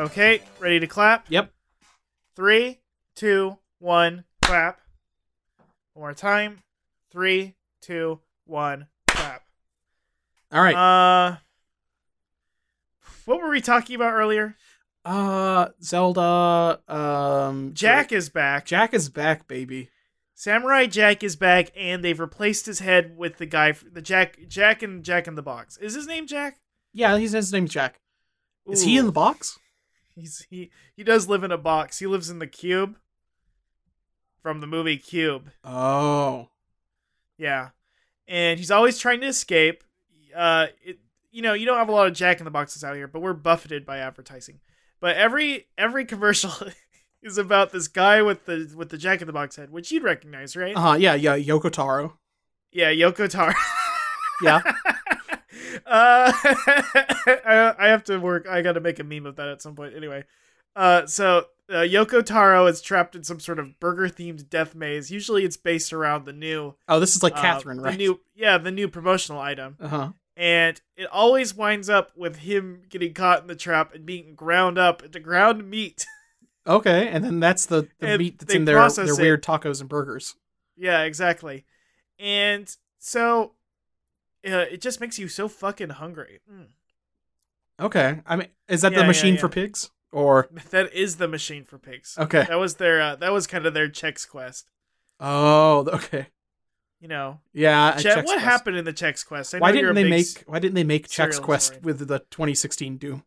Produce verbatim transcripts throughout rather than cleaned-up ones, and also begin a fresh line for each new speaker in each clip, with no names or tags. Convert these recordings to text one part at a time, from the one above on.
Okay, ready to clap?
Yep.
Three, two, one, clap. One more time. Three, two, one, clap.
All right.
Uh, what were we talking about earlier?
Uh, Zelda. Um,
Jack is back.
Jack is back, baby.
Samurai Jack is back, and they've replaced his head with the guy, the Jack, Jack and Jack in the Box. Is his name Jack?
Yeah, he's his name's Jack. Is
Ooh.
he in the box?
He's he he does live in a box. He lives in the cube from the movie Cube.
Oh.
Yeah. And he's always trying to escape. Uh it, you know, you don't have a lot of Jack in the Boxes out here, but we're buffeted by advertising. But every every commercial is about this guy with the with the Jack in the Box head, which you'd recognize, right?
Uh-huh, yeah, yeah, Yoko Taro.
Yeah, Yoko Taro.
Yeah.
Uh, I, I have to work. I got to make a meme of that at some point. Anyway, uh, so uh, Yoko Taro is trapped in some sort of burger-themed death maze. Usually, it's based around the new.
Oh, this is like
uh,
Catherine, right?
The new, yeah, the new promotional item.
Uh huh.
And it always winds up with him getting caught in the trap and being ground up into ground meat.
Okay, and then that's the, the
And
meat that's
they
in their
process
their
it.
weird tacos and burgers.
Yeah, exactly. And so uh, it just makes you so fucking hungry. Mm.
Okay, I mean, is that
Yeah,
the
yeah,
machine
yeah.
for pigs or?
That is the machine for pigs.
Okay.
That was their. Uh, that was kind of their Chex Quest.
Oh, okay.
You know,
Yeah.
che-
Chex
what
Quest.
happened in the Chex Quest? I know
Why
you're
didn't
a
they
big
make?
s-
Why didn't they make Chex
cereal
Quest
historian.
with the twenty sixteen Doom?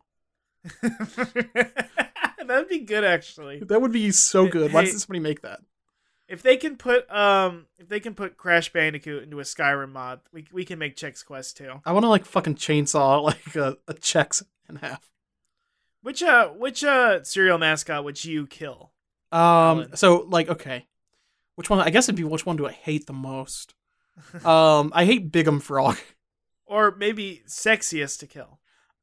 That'd be good, actually.
That would be so good. Why
Hey-
doesn't somebody make that?
If they can put um, if they can put Crash Bandicoot into a Skyrim mod, we we can make Chex Quest too.
I want to like fucking chainsaw like a, a Chex in half.
Which uh, which uh, cereal mascot would you kill?
Um.
Alan.
So like, okay, which one? I guess it'd be which one do I hate the most? um. I hate Big'em Frog.
Or maybe sexiest to kill.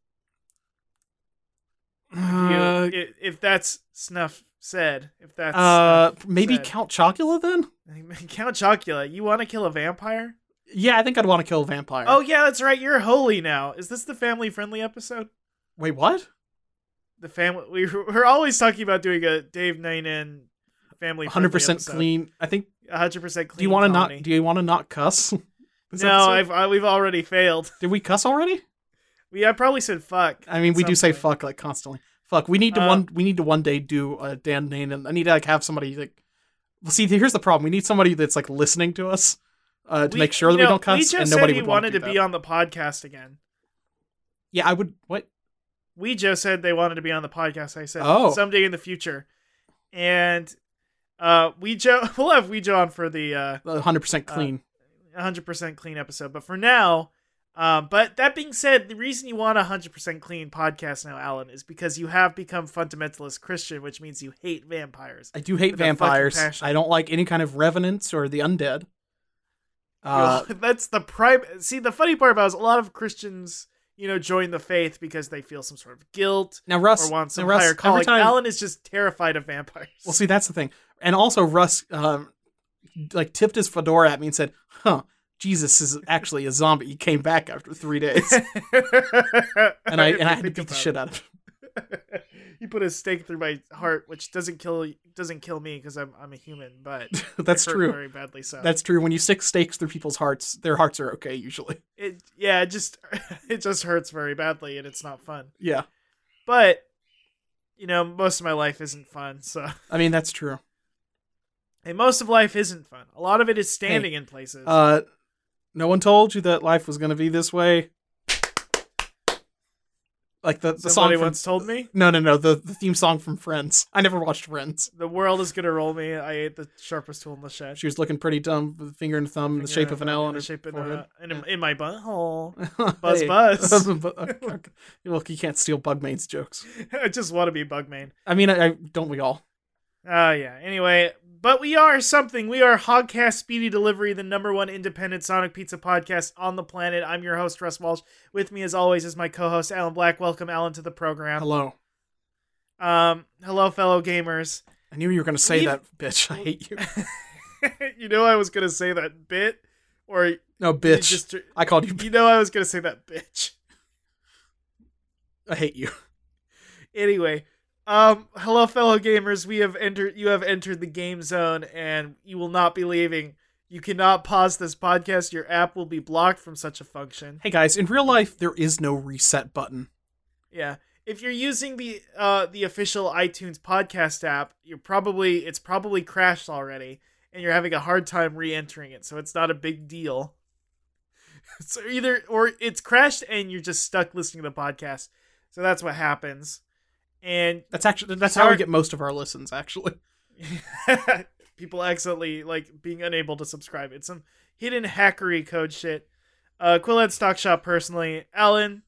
Uh,
you, if, if that's snuff said, if that's
uh.
snuff
Maybe
said.
Count Chocula then.
Count Chocula. You want to kill a vampire?
Yeah, I think I'd want to kill a vampire.
Oh yeah, that's right. You're holy now. Is this the family friendly episode?
Wait, what?
The family. We, we're always talking about doing a Dave Nainan family.
one hundred percent clean. I think.
one hundred percent clean.
Do you want to not?
comedy.
Do you want to not cuss? This
No,
episode?
I've I, we've already failed.
Did we cuss already?
We I probably said fuck.
I mean,
at
we
some
do say
point.
fuck like constantly. Fuck. We need to
Uh,
one. We need to one day do a Dan Nane, and I need to like have somebody like. Well, see, here's the problem. We need somebody that's like listening to us uh, to
We-
make sure that
you
we
know,
don't cuss,
We just
and
said
nobody
he
would
wanted
want to,
to
do
be
that.
on the podcast again.
Yeah, I would. What?
We just said they wanted to be on the podcast. I said
Oh.
someday in the future, and uh, we Joe we'll have we Joe on for the uh,
one hundred percent clean.
one hundred percent clean episode. But for now, um, but that being said, the reason you want a one hundred percent clean podcast now, Alan, is because you have become fundamentalist Christian, which means you hate vampires.
I do hate
with a fucking
vampires.
passion.
I don't like any kind of revenants or the undead. Uh,
That's the prime. See, the funny part about it is a lot of Christians, you know, join the faith because they feel some sort of guilt
now, Russ.
or want some
now, Russ,
higher
every
calling.
time,
Alan is just terrified of vampires.
Well, see, that's the thing. And also, Russ, um, like, tipped his fedora at me and said, huh, Jesus is actually a zombie. He came back after three days. and I and I had to beat the shit out of him.
He put a stake through my heart, which doesn't kill doesn't kill me because I'm I'm a human, but
That's
it hurt
true.
very badly. So
That's true. When you stick stakes through people's hearts, their hearts are okay, usually.
it yeah, it just it just hurts very badly, and it's not fun.
Yeah.
But you know, most of my life isn't fun, so.
I mean, that's true.
Hey, most of life isn't fun. A lot of it is standing in places.
Uh, no one told you that life was going to be this way. Like the, the song
Somebody
from...
once told me.
No, no, no. The, the theme song from Friends. I never watched Friends.
The world is gonna roll me. I ate the sharpest tool in the shed.
She was looking pretty dumb with a finger and thumb in the shape of an L on
in
her
the shape of
forehead.
a, in, a, in my butthole.
Buzz,
Buzz, buzz.
Okay. Look, you can't steal Bugmane's jokes.
I just want to be Bugman.
I mean, I, I don't we all?
Oh, yeah. Anyway, but we are something. We are Hogcast Speedy Delivery, the number one independent Sonic Pizza podcast on the planet. I'm your host, Russ Walsh. With me, as always, is my co-host, Alan Black. Welcome, Alan, to the program.
Hello.
Um, hello, fellow gamers.
I knew you were going to say
We've-
that, bitch. I hate you.
You know I was going to say that bit? Or
No,
you
bitch.
just...
I called you.
You know I was going to say that bitch.
I hate you.
Anyway, Um, hello, fellow gamers. We have entered. You have entered the game zone, and you will not be leaving. You cannot pause this podcast. Your app will be blocked from such a function.
Hey guys, in real life, there is no reset button.
Yeah, if you're using the uh the official iTunes podcast app, you're probably it's probably crashed already, and you're having a hard time re-entering it. So it's not a big deal. So either or it's crashed and you're just stuck listening to the podcast. So that's what happens. And
that's actually that's how we get most of our listens. Actually,
people accidentally like being unable to subscribe. It's some hidden hackery code shit. Uh, Quillhead Stock Shop personally, Alan.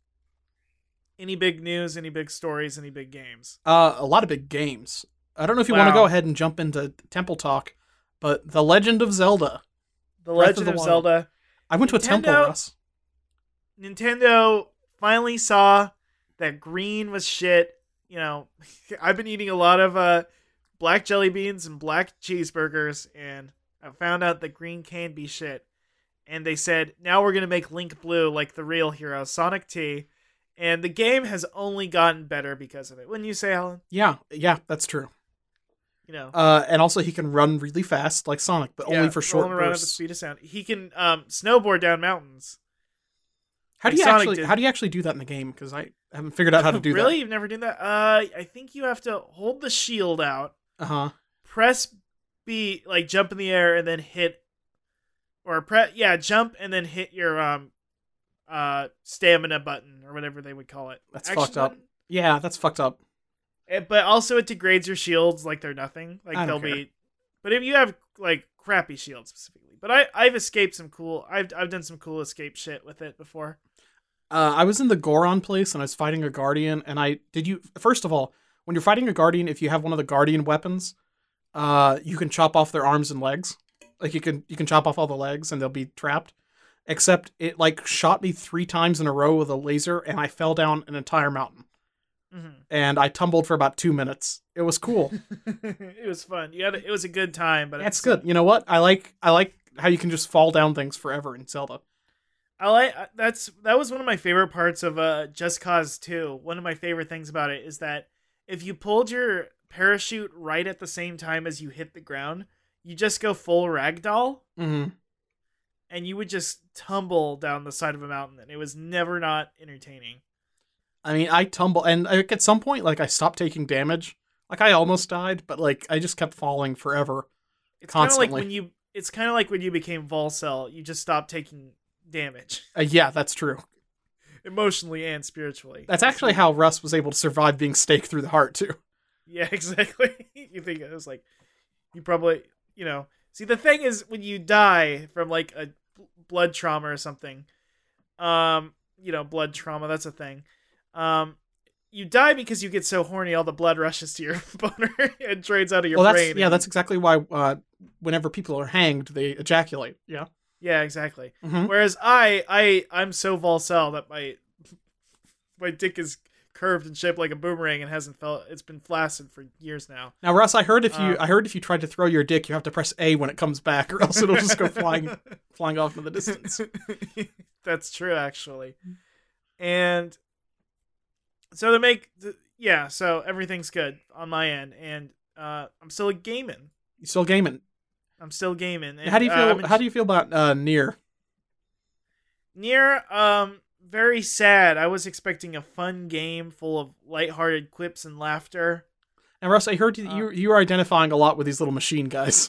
Any big news? Any big stories? Any big games?
Uh, a lot of big games. I don't know if you
wow.
want to go ahead and jump into Temple Talk, but The Legend of Zelda.
The Legend of, of Zelda.
I went to Nintendo, a temple, Russ.
Nintendo finally saw that green was shit. You know, I've been eating a lot of uh, black jelly beans and black cheeseburgers, and I found out that green can be shit. And they said, now we're going to make Link blue like the real hero, Sonic T. And the game has only gotten better because of it. Wouldn't you say, Alan?
Yeah, yeah, that's true.
You know,
uh, and also he can run really fast like Sonic, but yeah, only for short bursts. Around at the
speed of sound. He can um, snowboard down mountains.
How do you Sonic actually? Did. How do you actually do that in the game? Because I haven't figured out how to do
really?
that.
Really, you've never done that? Uh, I think you have to hold the shield out.
Uh huh.
Press B, like jump in the air, and then hit, or pre yeah, jump and then hit your um, uh, stamina button or whatever they would call it.
That's Action fucked button? up. Yeah, that's fucked up.
It, but also, it degrades your shields like they're nothing. Like
I
they'll
don't care.
be, but if you have like crappy shields specifically. But I I've escaped some cool. I've I've done some cool escape shit with it before.
Uh, I was in the Goron place and I was fighting a guardian, and I did you first of all, when you're fighting a guardian, if you have one of the guardian weapons, uh, you can chop off their arms and legs. Like you can you can chop off all the legs and they'll be trapped. Except it like shot me three times in a row with a laser, and I fell down an entire mountain. Mm-hmm. And I tumbled for about two minutes. It was cool.
It was fun. You had a, it was a good time, but
it's good. You know what? I like I like how you can just fall down things forever in Zelda.
I like that's that was one of my favorite parts of uh, Just Cause two. One of my favorite things about it is that if you pulled your parachute right at the same time as you hit the ground, you just go full ragdoll,
mm-hmm.
and you would just tumble down the side of a mountain, and it was never not entertaining.
I mean, I tumble, and like, at some point, like, I stopped taking damage. Like, I almost died, but, like, I just kept falling forever.
It's kind of like when you, it's kind of like when you became Volcel, you just stopped taking damage.
Uh, yeah, that's true.
Emotionally and spiritually.
That's actually how Russ was able to survive being staked through the heart, too.
Yeah, exactly. You think it was like, you probably, you know, see, the thing is, when you die from, like, a blood trauma or something, um, you know, blood trauma, that's a thing. Um, you die because you get so horny, all the blood rushes to your boner and drains out of your
well,
brain.
That's, yeah, that's exactly why uh, whenever people are hanged, they ejaculate. Yeah.
Yeah, exactly.
Mm-hmm.
Whereas I, I, I'm so Volcel that my my dick is curved and shaped like a boomerang and hasn't felt. It's been flaccid for years now.
Now, Russ, I heard if you,
um,
I heard if you tried to throw your dick, you have to press A when it comes back, or else it'll just go flying, flying off into the distance.
That's true, actually. And so to make, the, yeah, so everything's good on my end, and uh, I'm still gaming.
You still gaming?
I'm still gaming. And,
how do you feel?
Uh,
how do you feel about uh, Nier?
Nier, um, very sad. I was expecting a fun game full of lighthearted quips and laughter.
And Russ, I heard you
uh,
you, you are identifying a lot with these little machine guys.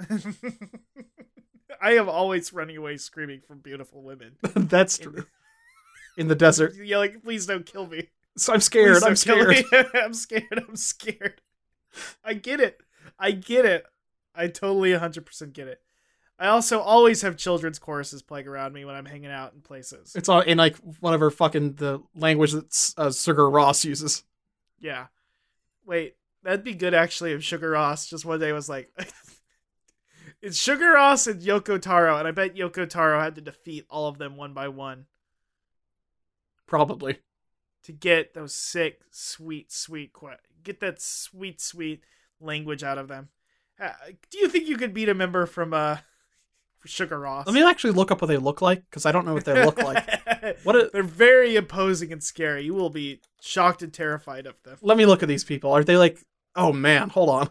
I am always running away screaming from beautiful women.
That's true. In, in the desert.
Yeah, like, please don't kill me.
So I'm scared. I'm scared.
I'm scared. I'm scared. I get it. I get it. I totally one hundred percent get it. I also always have children's choruses playing around me when I'm hanging out in places.
It's all in like whatever fucking the language that uh, Sugar Ross uses.
Yeah. Wait, that'd be good actually if Sugar Ross just one day was like, it's Sugar Ross and Yoko Taro, and I bet Yoko Taro had to defeat all of them one by one.
Probably.
To get those sick, sweet, sweet, get that sweet, sweet language out of them. Uh, do you think you could beat a member from uh Sugar Ross.
Let me actually look up what they look like, because I don't know what they look like. What? A,
They're very imposing and scary. You will be shocked and terrified of them.
let me look at these people. Are they like? Oh man, hold on.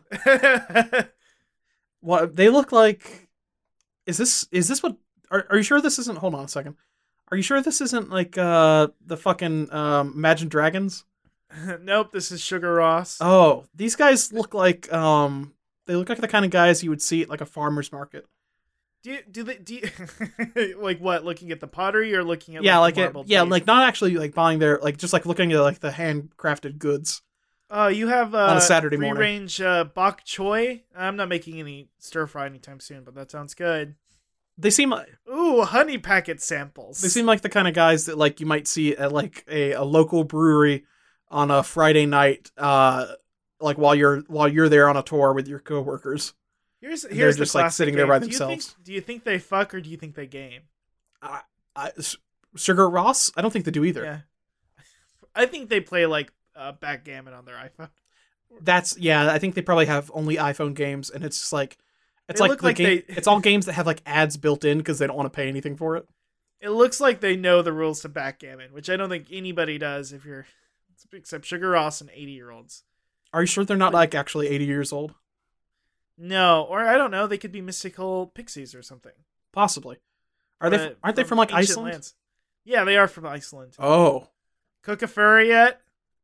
What they look like? Is this is this what? Are Are you sure this isn't? Hold on a second. Are you sure this isn't like uh the fucking um, Imagine Dragons?
Nope, this is Sugar Ross.
Oh, these guys look like um they look like the kind of guys you would see at like a farmer's market.
Do you, do they do you, like what? Looking at the pottery or looking at
Yeah,
like,
like
the
it, yeah,
plate?
like not actually like buying their like just like looking at like the handcrafted goods.
Uh, you have uh,
On a Saturday
free
morning.
range uh, bok choy. I'm not making any stir fry anytime soon, but that sounds good.
They seem like
Ooh, honey packet samples.
they seem like the kind of guys that like you might see at like a, a local brewery on a Friday night, uh, like while you're while you're there on a tour with your coworkers.
Here's
They're
here's the
just, like,
classic
sitting there
game.
by
Do you
themselves.
think- Do you think they fuck or do you think they game?
I, I, Sugar Ross? I don't think they do either.
Yeah, I think they play like uh, backgammon on their iPhone.
That's yeah. I think they probably have only iPhone games, and it's just like it's
They
like
look
the
like
game.
they-
It's all games that have like ads built in because they don't want to pay anything for it.
It looks like they know the rules to backgammon, which I don't think anybody does. If you're except Sugar Ross and eighty year olds.
Are you sure they're not like actually eighty years old?
No, or I don't know. They could be mystical pixies or something.
Possibly. Are they?
Uh,
Aren't they from like
ancient
Iceland?
lands. Yeah, they are from Iceland.
Oh,
Cook a furry yet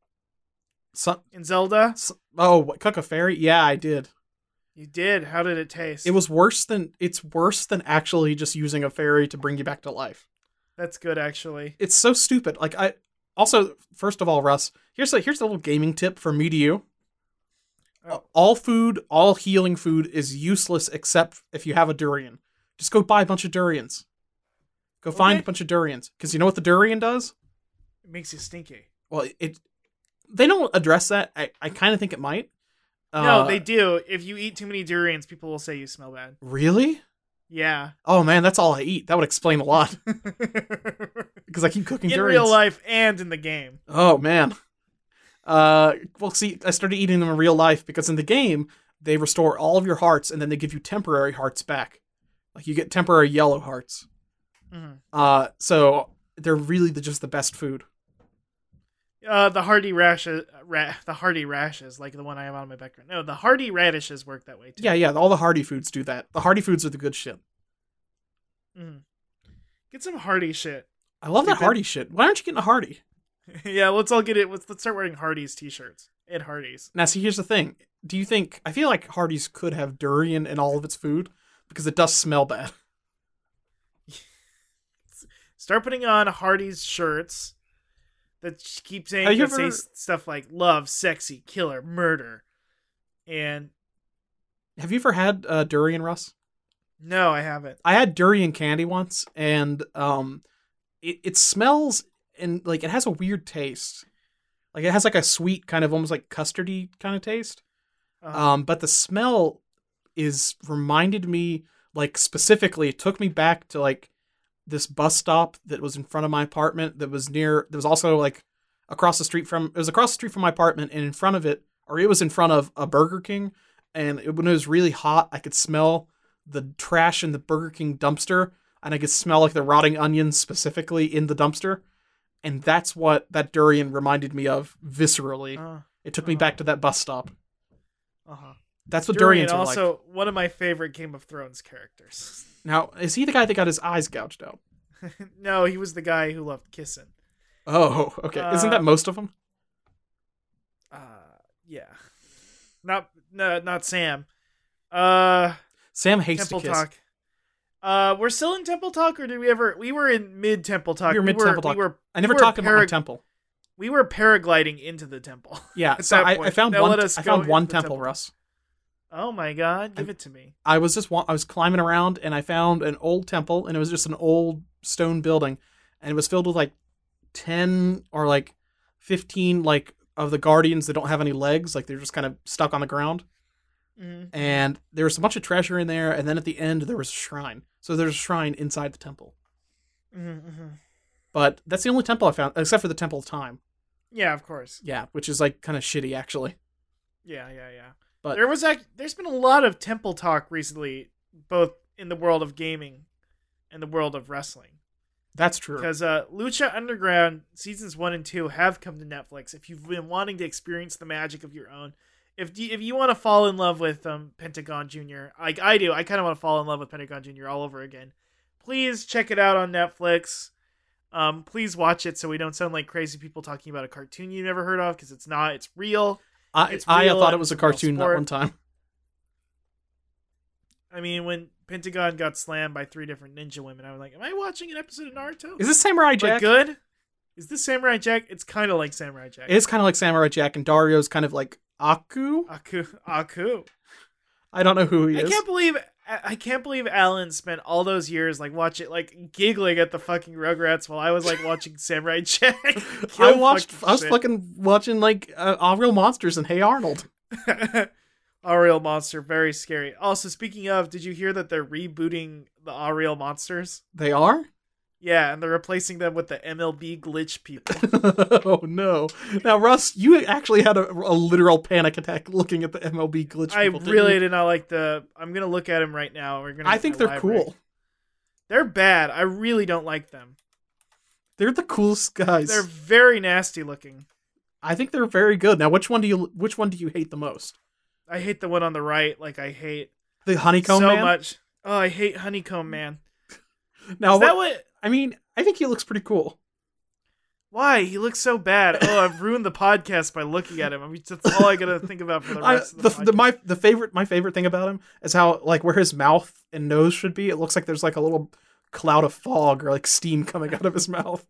so,
in Zelda?
so, oh, what, Cook a Fairy? Yeah, I did.
You did. How did it taste?
It was worse than it's worse than actually just using a fairy to bring you back to life.
That's good, actually.
It's so stupid. Like I also, first of all, Russ, here's a here's a little gaming tip from me to you.
Oh.
All food, all healing food is useless except if you have a durian. Just go buy a bunch of durians. Go find
Okay.
a bunch of durians. Because you know what the durian does?
It makes you stinky.
Well, it they don't address that. I, I kind of think it might.
no,
Uh,
they do. If you eat too many durians, people will say you smell bad.
Really?
Yeah.
Oh man, that's all I eat. That would explain a lot. Because I keep cooking
in
durians.
real life and in the game.
Oh man. Uh, well, see, I started eating them in real life because in the game they restore all of your hearts and then they give you temporary hearts back. Like you get temporary yellow hearts.
Mhm.
Uh, so they're really the, just the best food.
Uh, the hardy rashes, ra- the hardy rashes, like the one I have on my background. No, the hardy radishes work that way too.
Yeah, yeah. All the hardy foods do that. The hardy foods are the good shit.
Mhm. Get some hardy shit.
I love that
Stupid.
hardy shit. Why aren't you getting a hardy?
Yeah, let's all get it. Let's let's start wearing Hardee's t-shirts and Hardee's.
Now, see, here's the thing. Do you think I feel like Hardee's could have durian in all of its food because it does smell bad?
Start putting on Hardee's shirts that keep saying
Have you
that say
ever-
stuff like love, sexy, killer, murder, and
Have you ever had uh, durian, Russ?
no, I haven't.
I had durian candy once, and um, it, it smells and like it has a weird taste. Like it has like a sweet kind of almost like custardy kind of taste.
Uh,
Um, but the smell is reminded me like specifically. It took me back to like this bus stop that was in front of my apartment. That was near. That was also like across the street from. It was across the street from my apartment, and in front of it, or it was in front of a Burger King. And it, when it was really hot, I could smell the trash in the Burger King dumpster, and I could smell like the rotting onions specifically in the dumpster. And that's what that durian reminded me of viscerally.
uh,
It took me
uh-huh.
back to that bus stop.
uh-huh.
That's what
Durian
durians are like.
also one of my favorite Game of Thrones characters.
Now, is he the guy that got his eyes gouged out?
No, he was the guy who loved kissing.
Oh, okay. Isn't
Uh,
that most of them?
Uh, yeah, not no, not Sam. Uh,
Sam hates
Temple
to kiss.
Talk. Uh, we're still in Temple Talk, or did we ever? We were in mid Temple Talk.
We were mid-Temple Talk.
We were.
I never
we were
talked about my
para-
temple.
We were paragliding into the temple.
Yeah,
at
so
that
I, I
point.
found
Now
one.
let us
I
go
found one
into the
temple,
temple.
Russ.
Oh my God! Give it to me.
I was just wa- I was climbing around and I found an old temple, and it was just an old stone building, and it was filled with like ten or like fifteen like of the guardians that don't have any legs, like they're just kind of stuck on the ground.
Mhm.
And there was a bunch of treasure in there, and then at the end there was a shrine. So there's a shrine inside the temple.
Mhm, mhm.
But that's the only temple I found, except for the Temple of Time.
Yeah, of course.
Yeah, which is like kind of shitty actually.
Yeah, yeah, yeah.
But-
there was act- there's been a lot of temple talk recently, both in the world of gaming and the world of wrestling.
That's true.
Because uh, Lucha Underground seasons one and two have come to Netflix. If you've been wanting to experience the magic of your own, if you, if you want to fall in love with um, Pentagon Junior, like I do, I kind of want to fall in love with Pentagon Junior all over again. Please check it out on Netflix. Um, please watch it so we don't sound like crazy people talking about a cartoon you never heard of, because it's not. It's real.
I,
it's
I
real
thought it was a cartoon that
sport.
one time.
I mean, when Pentagon got slammed by three different ninja women, I was like, am I watching an episode of Naruto?
Is this Samurai Jack?
But good? Is this Samurai Jack? It's kind of like Samurai Jack.
It is kind of like Samurai Jack, and Dario's kind of like Aku.
Aku. Aku.
I don't know who he
I
is.
can't believe I can't believe Alan spent all those years like watching like giggling at the fucking Rugrats while I was like watching Samurai Jack.
I watched.
fucking
I was
shit.
fucking watching like uh, All Real Monsters and Hey Arnold.
All Real Monster, very scary. Also, speaking of, did you hear that they're rebooting the All Real Monsters?
They are?
Yeah, and they're replacing them with the M L B glitch people.
Oh no! Now, Russ, you actually had a, a literal panic attack looking at the M L B glitch.
I
people, didn't
really
you?
did not like the. I'm gonna look at them right now. We're gonna.
I
get
think
my
they're
library.
cool.
They're bad. I really don't like them.
They're the coolest guys.
They're very nasty looking.
I think they're very good. Now, which one do you which one do you hate the most?
I hate the one on the right. Like I hate
The Honeycomb
so
Man?
much. Oh, I hate Honeycomb Man.
Now,
Is that
what,
what?
I mean, I think he looks pretty cool.
Why he looks so bad? Oh, I've ruined the podcast by looking at him. I mean, that's all I gotta think about for the
I,
rest
the,
of the,
the
podcast.
my the favorite my favorite thing about him is how like where his mouth and nose should be. It looks like there's like a little cloud of fog or like steam coming out of his mouth.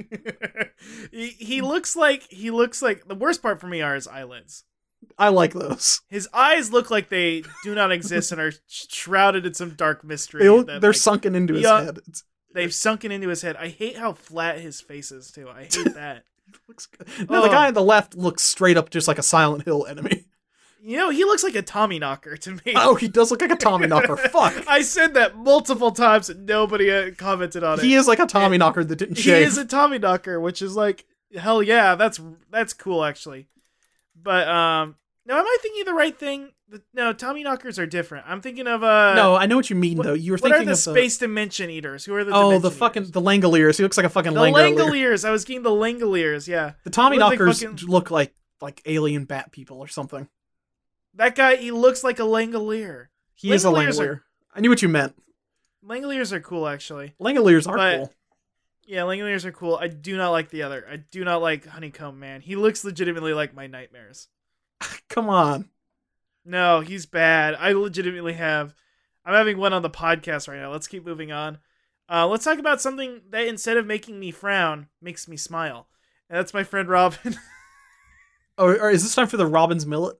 he, he looks like he looks like the worst part for me are his eyelids.
I like those.
His eyes look like they do not exist and are shrouded in some dark mystery.
They look,
that,
they're
like,
sunken into his
yeah.
head. It's,
they've sunken into his head. I hate how flat his face is too. I hate that.
it looks good. No, the
Oh.
guy on the left looks straight up just like a Silent Hill enemy.
You know, he looks like a Tommy Knocker to me.
Oh, he does look like a Tommy Knocker. Fuck.
I said that multiple times and nobody uh, commented on it.
He is like a Tommy Knocker that didn't
He
shave.
is a Tommy Knocker, which is like, hell yeah, that's that's cool actually. But um, no, am I thinking of the right thing? The- No, Tommy Knockers are different. I'm thinking of uh.
no, I know what you mean
what,
though. You were
what are
thinking
the
of
space dimension eaters? Who are the
oh,
Dimension
the fucking
Eaters?
the Langoliers. He looks like a fucking
the
Langolier.
Langoliers? I was getting the Langoliers. Yeah,
The Tommy
What are they
Knockers
fucking-
look like like alien bat people or something.
that guy. He looks like a Langolier.
He is a
Langoliers
Langolier.
are-
I knew what you meant.
Langoliers are cool actually.
Langoliers are
But-
cool.
Yeah, Langoliers are cool. I do not like the other. I do not like Honeycomb Man. He looks legitimately like my nightmares.
Come on.
No, he's bad. I legitimately have. I'm having one on the podcast right now. Let's keep moving on. Uh, let's talk about something that instead of making me frown, makes me smile. And that's my friend Robin.
Oh, or is this time for the Robin's Millet?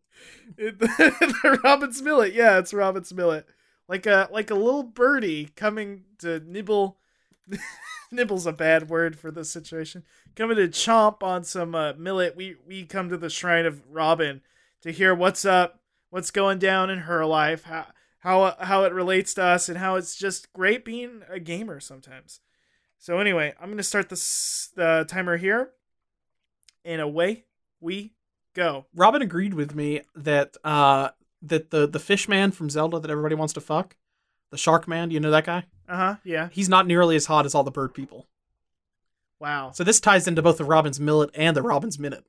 the Robin Smillet. Yeah, it's Robin Smillet. Like a like a little birdie coming to nibble. Nibble's a bad word for this situation. Coming to chomp on some uh, millet. We we come to the shrine of Robin to hear what's up, what's going down in her life, how how how it relates to us, and how it's just great being a gamer sometimes. So anyway, I'm gonna start the the timer here, and away we go.
Robin agreed with me that uh that the the fish man from Zelda that everybody wants to fuck, the shark man, you know that guy?
Uh huh. Yeah.
He's not nearly as hot as all the bird people.
Wow.
So this ties into both the Robin's Millet and the Robin's Minute.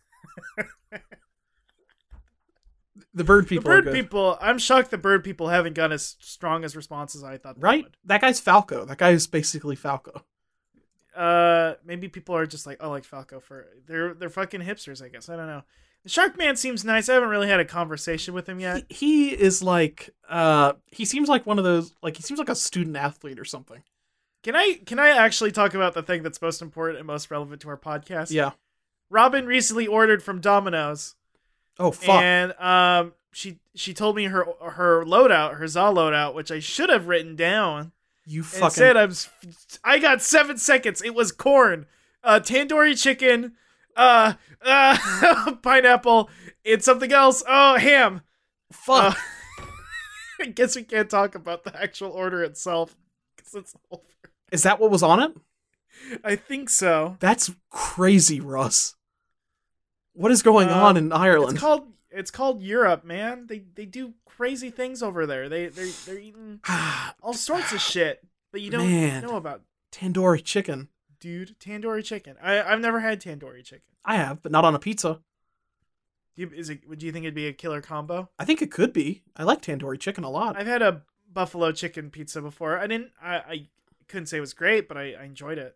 The bird
The
people are
bird
good.
people. I'm shocked the bird people haven't gotten as strong as responses I thought they
Right?
would.
That guy's Falco. That guy is basically Falco.
Uh, maybe people are just like, oh, like Falco for they're they're fucking hipsters. I guess I don't know. The Shark Man seems nice. I haven't really had a conversation with him yet.
He, he is like uh he seems like one of those like he seems like a student athlete or something.
Can I can I actually talk about the thing that's most important and most relevant to our podcast?
Yeah.
Robin recently ordered from Domino's,
Oh fuck.
and um, she she told me her her loadout, her Za loadout, which I should have written down.
you
And
fucking
said I'm s- I got seven seconds. It was corn, uh, tandoori chicken, uh, uh, pineapple, and something else. Oh, ham.
fuck.
Uh, I guess we can't talk about the actual order itself because it's over.
Is that what was on it?
I think so.
That's crazy, Russ. What is going
Uh,
on in Ireland?
It's called it's called Europe, man. They they do crazy things over there. They they they're eating all sorts of shit that you don't
Man.
know about.
Tandoori chicken.
Dude, tandoori chicken. I I've never had tandoori chicken.
I have, but not on a pizza.
Do you, is it? Do you think it'd be a killer combo?
I think it could be. I like tandoori chicken a lot.
I've had a buffalo chicken pizza before. I didn't. I, I couldn't say it was great, but I, I enjoyed it.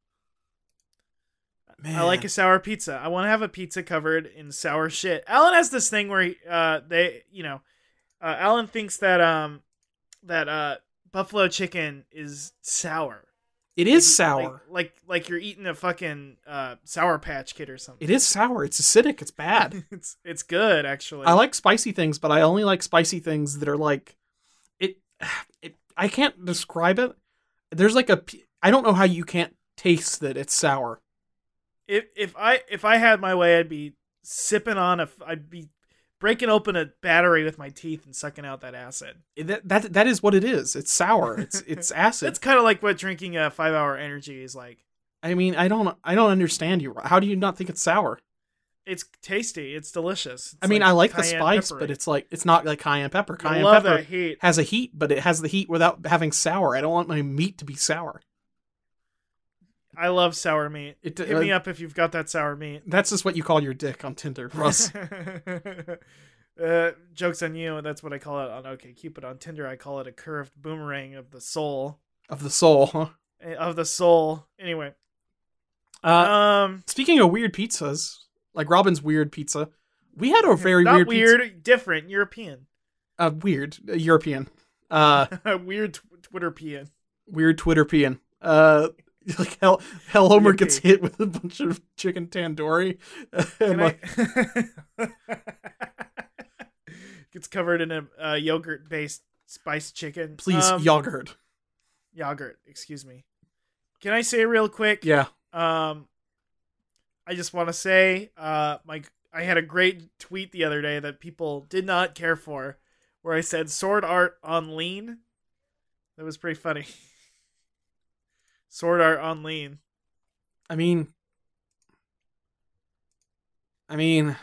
Man.
I like a sour pizza. I want to have a pizza covered in sour shit. Alan has this thing where he, uh they you know, uh, Alan thinks that um that uh buffalo chicken is sour.
It is
Like-
sour.
Like, like like you're eating a fucking uh Sour Patch Kid or something.
It is sour. It's acidic. It's bad.
it's it's good actually.
I like spicy things, but I only like spicy things that are like it. It. I can't describe it. There's like a. p- I don't know how you can't taste that it's sour.
if if I if I had my way, I'd be sipping on a. I'd be breaking open a battery with my teeth and sucking out that acid.
It- That that that is what it is. It's sour. It's it's acid.
It's kind of like what drinking a five hour energy is like.
I mean, I don't I don't understand you. How do you not think it's sour?
It's tasty. It's delicious. It's
I mean, I like the
cayenne
spice,
peppery.
but it's like it's not like cayenne pepper.
I
Cayenne
love
pepper
that heat.
has a heat, but it has the heat without having sour. I don't want my meat to be sour.
I love sour meat.
It-
Hit me up if you've got that sour meat.
That's just what you call your dick on Tinder, Russ.
uh, jokes on you. That's what I call it on OkCupid. On Tinder, I call it a curved boomerang of the soul.
Of the soul, huh?
Eh, Of the soul. Anyway.
Uh,
Um,
speaking of weird pizzas, like Robin's weird pizza, we had a very
not
weird,
weird,
pizza.
different, European.
Uh, weird, uh, European, uh,
weird tw- Twitterpean.
weird Twitterpean. Uh, like hell, hell Homer
Yippee.
gets hit with a bunch of chicken tandoori. And
Can
like,
I- Gets covered in a uh, yogurt-based spiced chicken.
please,
Um,
yogurt.
yogurt. Excuse me. Can I say real quick?
Yeah.
Um, I just want to say, uh, my I had a great tweet the other day that people did not care for, where I said sword art on lean. That was pretty funny. Sword art on lean.
I mean, I mean,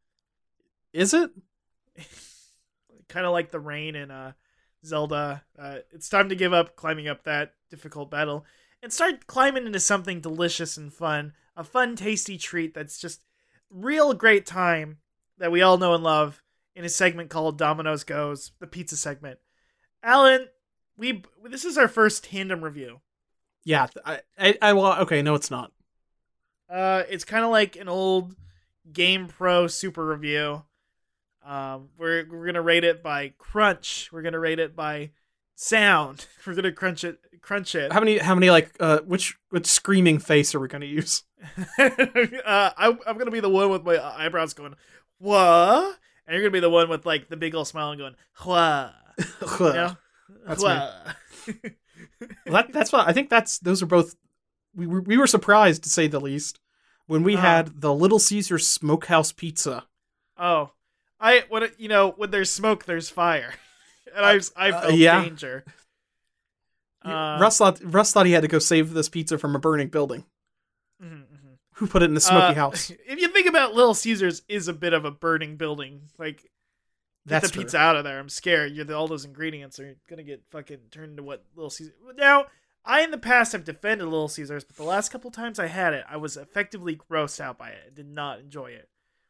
is it?
Kind of like the rain in uh, Zelda. Uh, it's time to give up climbing up that difficult battle and start climbing into something delicious and fun. A fun, tasty treat that's just real great time that we all know and love in a segment called Domino's Goes, the pizza segment. Alan, we this is our first tandem review.
Yeah. I, I, I well, okay. No, it's not.
Uh, it's kind of like an old Game Pro Super review. Um, we're we're gonna rate it by crunch. We're gonna rate it by sound. We're gonna crunch it, crunch it.
How many? How many? Like, uh, which which screaming face are we gonna use?
uh, I, I'm gonna be the one with my eyebrows going, "What?" And you're gonna be the one with like the big old smile and going, "What?" You know?
That's me.
What?
Well, that, that's what I think. That's those are both. We were we were surprised to say the least when we
Uh-huh.
had the Little Caesars Smokehouse Pizza.
Oh, I when it, you know when there's smoke, there's fire, and I I
Uh,
felt
yeah.
danger.
You-
Uh,
Russ thought Russ thought he had to go save this pizza from a burning building.
mhm, mhm.
Who put it in the smoky
Uh,
house?
If you think about Little Caesars, is a bit of a burning building. Like, get
That's
the
true.
pizza out of there. I'm scared. You're the, all those ingredients are gonna get fucking turned into what Little Caesars. Now, I in the past have defended Little Caesars, but the last couple times I had it, I was effectively grossed out by it. I did not enjoy it.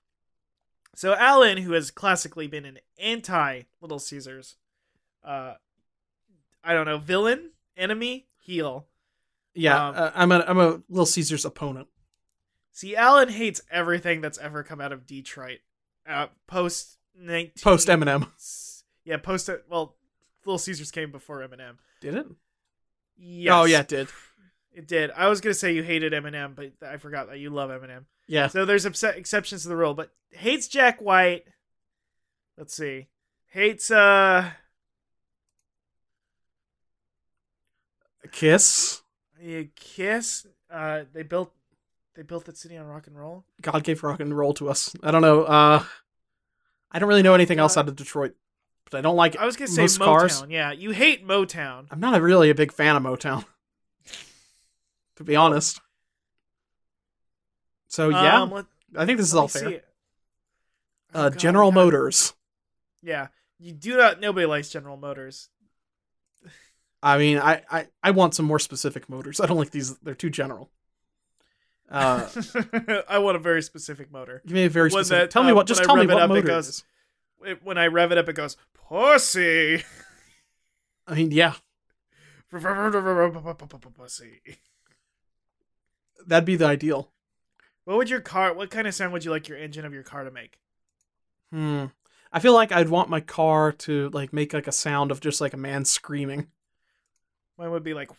So Alan, who has classically been an anti Little Caesars, uh, I don't know, villain, enemy, heel.
Yeah,
um,
uh, I'm a I'm a Little Caesars opponent.
See, Alan hates everything that's ever come out of Detroit. Uh, post nineteen
Post Eminem.
Yeah, post. Well, Little Caesars came before Eminem.
Did it?
Yes.
Oh yeah, it did.
It did. I was gonna say you hated Eminem, but I forgot that you love Eminem.
Yeah.
So there's ex- exceptions to the rule, but hates Jack White. Let's see. Hates uh
Kiss.
yeah, Kiss. Uh, they built they built that city on rock and roll.
God gave rock and roll to us. I don't know. Uh, I don't really know anything else out of Detroit, but I don't like
I was gonna say
most
Motown.
cars.
Yeah, you hate Motown.
I'm not a really a big fan of Motown, to be honest. So yeah,
Um, let-
I think this is
let
all
me
fair.
see.
Uh,
God,
General
God.
Motors.
Yeah, you do not. Nobody likes General Motors.
I mean, I, I, I want some more specific motors. I don't like these. They're too general. Uh,
I want a very specific motor.
give me a very
One
specific.
that,
tell me
uh,
what. Just
when I
tell me
rev it
what
up, it
motor it
goes-
is.
It- when I rev it up, it goes pussy.
I mean, yeah,
Pussy.
that'd be the ideal.
What would your car? What kind of sound would you like your engine of your car to make?
Hmm. I feel like I'd want my car to like make like a sound of just like a man screaming.
Mine would be like,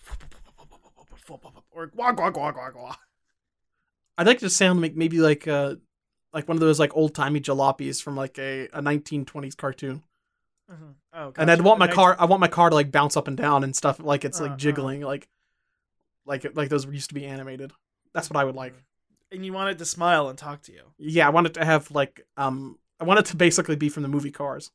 or guac guac guac guac guac.
I'd like to sound like maybe like uh like one of those like old timey jalopies from like a, a nineteen twenties cartoon.
Mm-hmm. Oh, gotcha.
And I'd want my
And I-
car. I want my car to like bounce up and down and stuff like it's
Uh,
like
uh.
jiggling like like like those used to be animated. That's what I would like.
And you want it to smile and talk to you.
Yeah, I want it to have like um I want it to basically be from the movie Cars.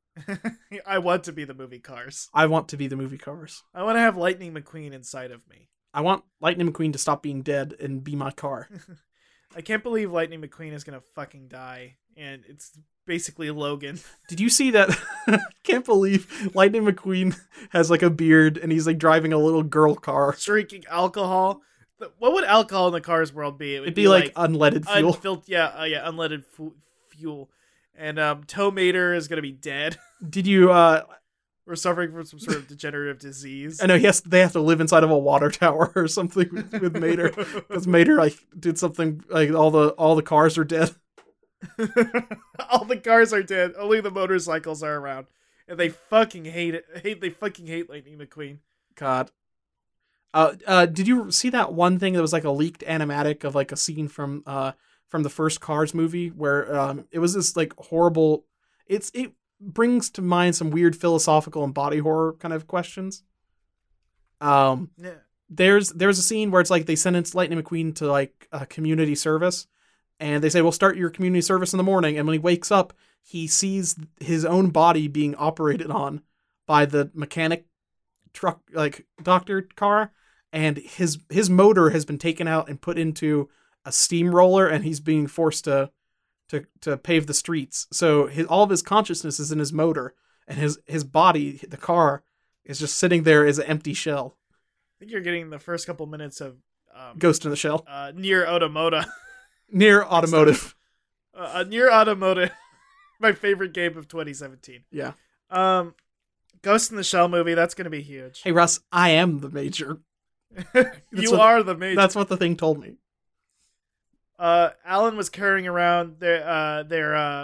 I want to be the movie Cars.
I want to be the movie Cars.
I want to have Lightning McQueen inside of me.
I want Lightning McQueen to stop being dead and be my car.
I can't believe Lightning McQueen is gonna fucking die, and it's basically Logan.
Did you see that? Can't believe Lightning McQueen has like a beard and he's like driving a little girl car.
Drinking alcohol. Th- What would alcohol in the Cars world be? It would
It'd be, like, unleaded fuel.
Unfil- yeah, uh, yeah, unleaded fu- fuel. And um, Tow Mater is gonna be dead.
Did you? uh
We're suffering from some sort of degenerative disease.
I know he has. They have to live inside of a water tower or something with, with Mater because Mater like did something like all the all the cars are dead.
All the cars are dead. Only the motorcycles are around, and they fucking hate it. Hate they fucking hate Lightning McQueen.
God. Uh, uh, did you see that one thing that was like a leaked animatic of like a scene from uh from the first Cars movie where um it was this like horrible. It's it brings to mind some weird philosophical and body horror kind of questions. Um,
Yeah.
there's there's a scene where it's like they sentence Lightning McQueen to like a community service, and they say, "Well, start your community service in the morning." And when he wakes up, he sees his own body being operated on by the mechanic truck, like doctor car, and his his motor has been taken out and put into a steamroller, and he's being forced to to to pave the streets. So his all of his consciousness is in his motor, and his his body, the car, is just sitting there as an empty shell.
I think you're getting the first couple minutes of um,
Ghost in the Shell.
uh, Near Automata.
Near Automotive.
uh, uh, Near Automata. My favorite game of twenty seventeen.
Yeah.
Um, Ghost in the Shell movie. That's gonna be huge.
Hey Russ, I am the major.
You
what-
are the major.
That's what the thing told me.
uh, Alan was carrying around their uh their uh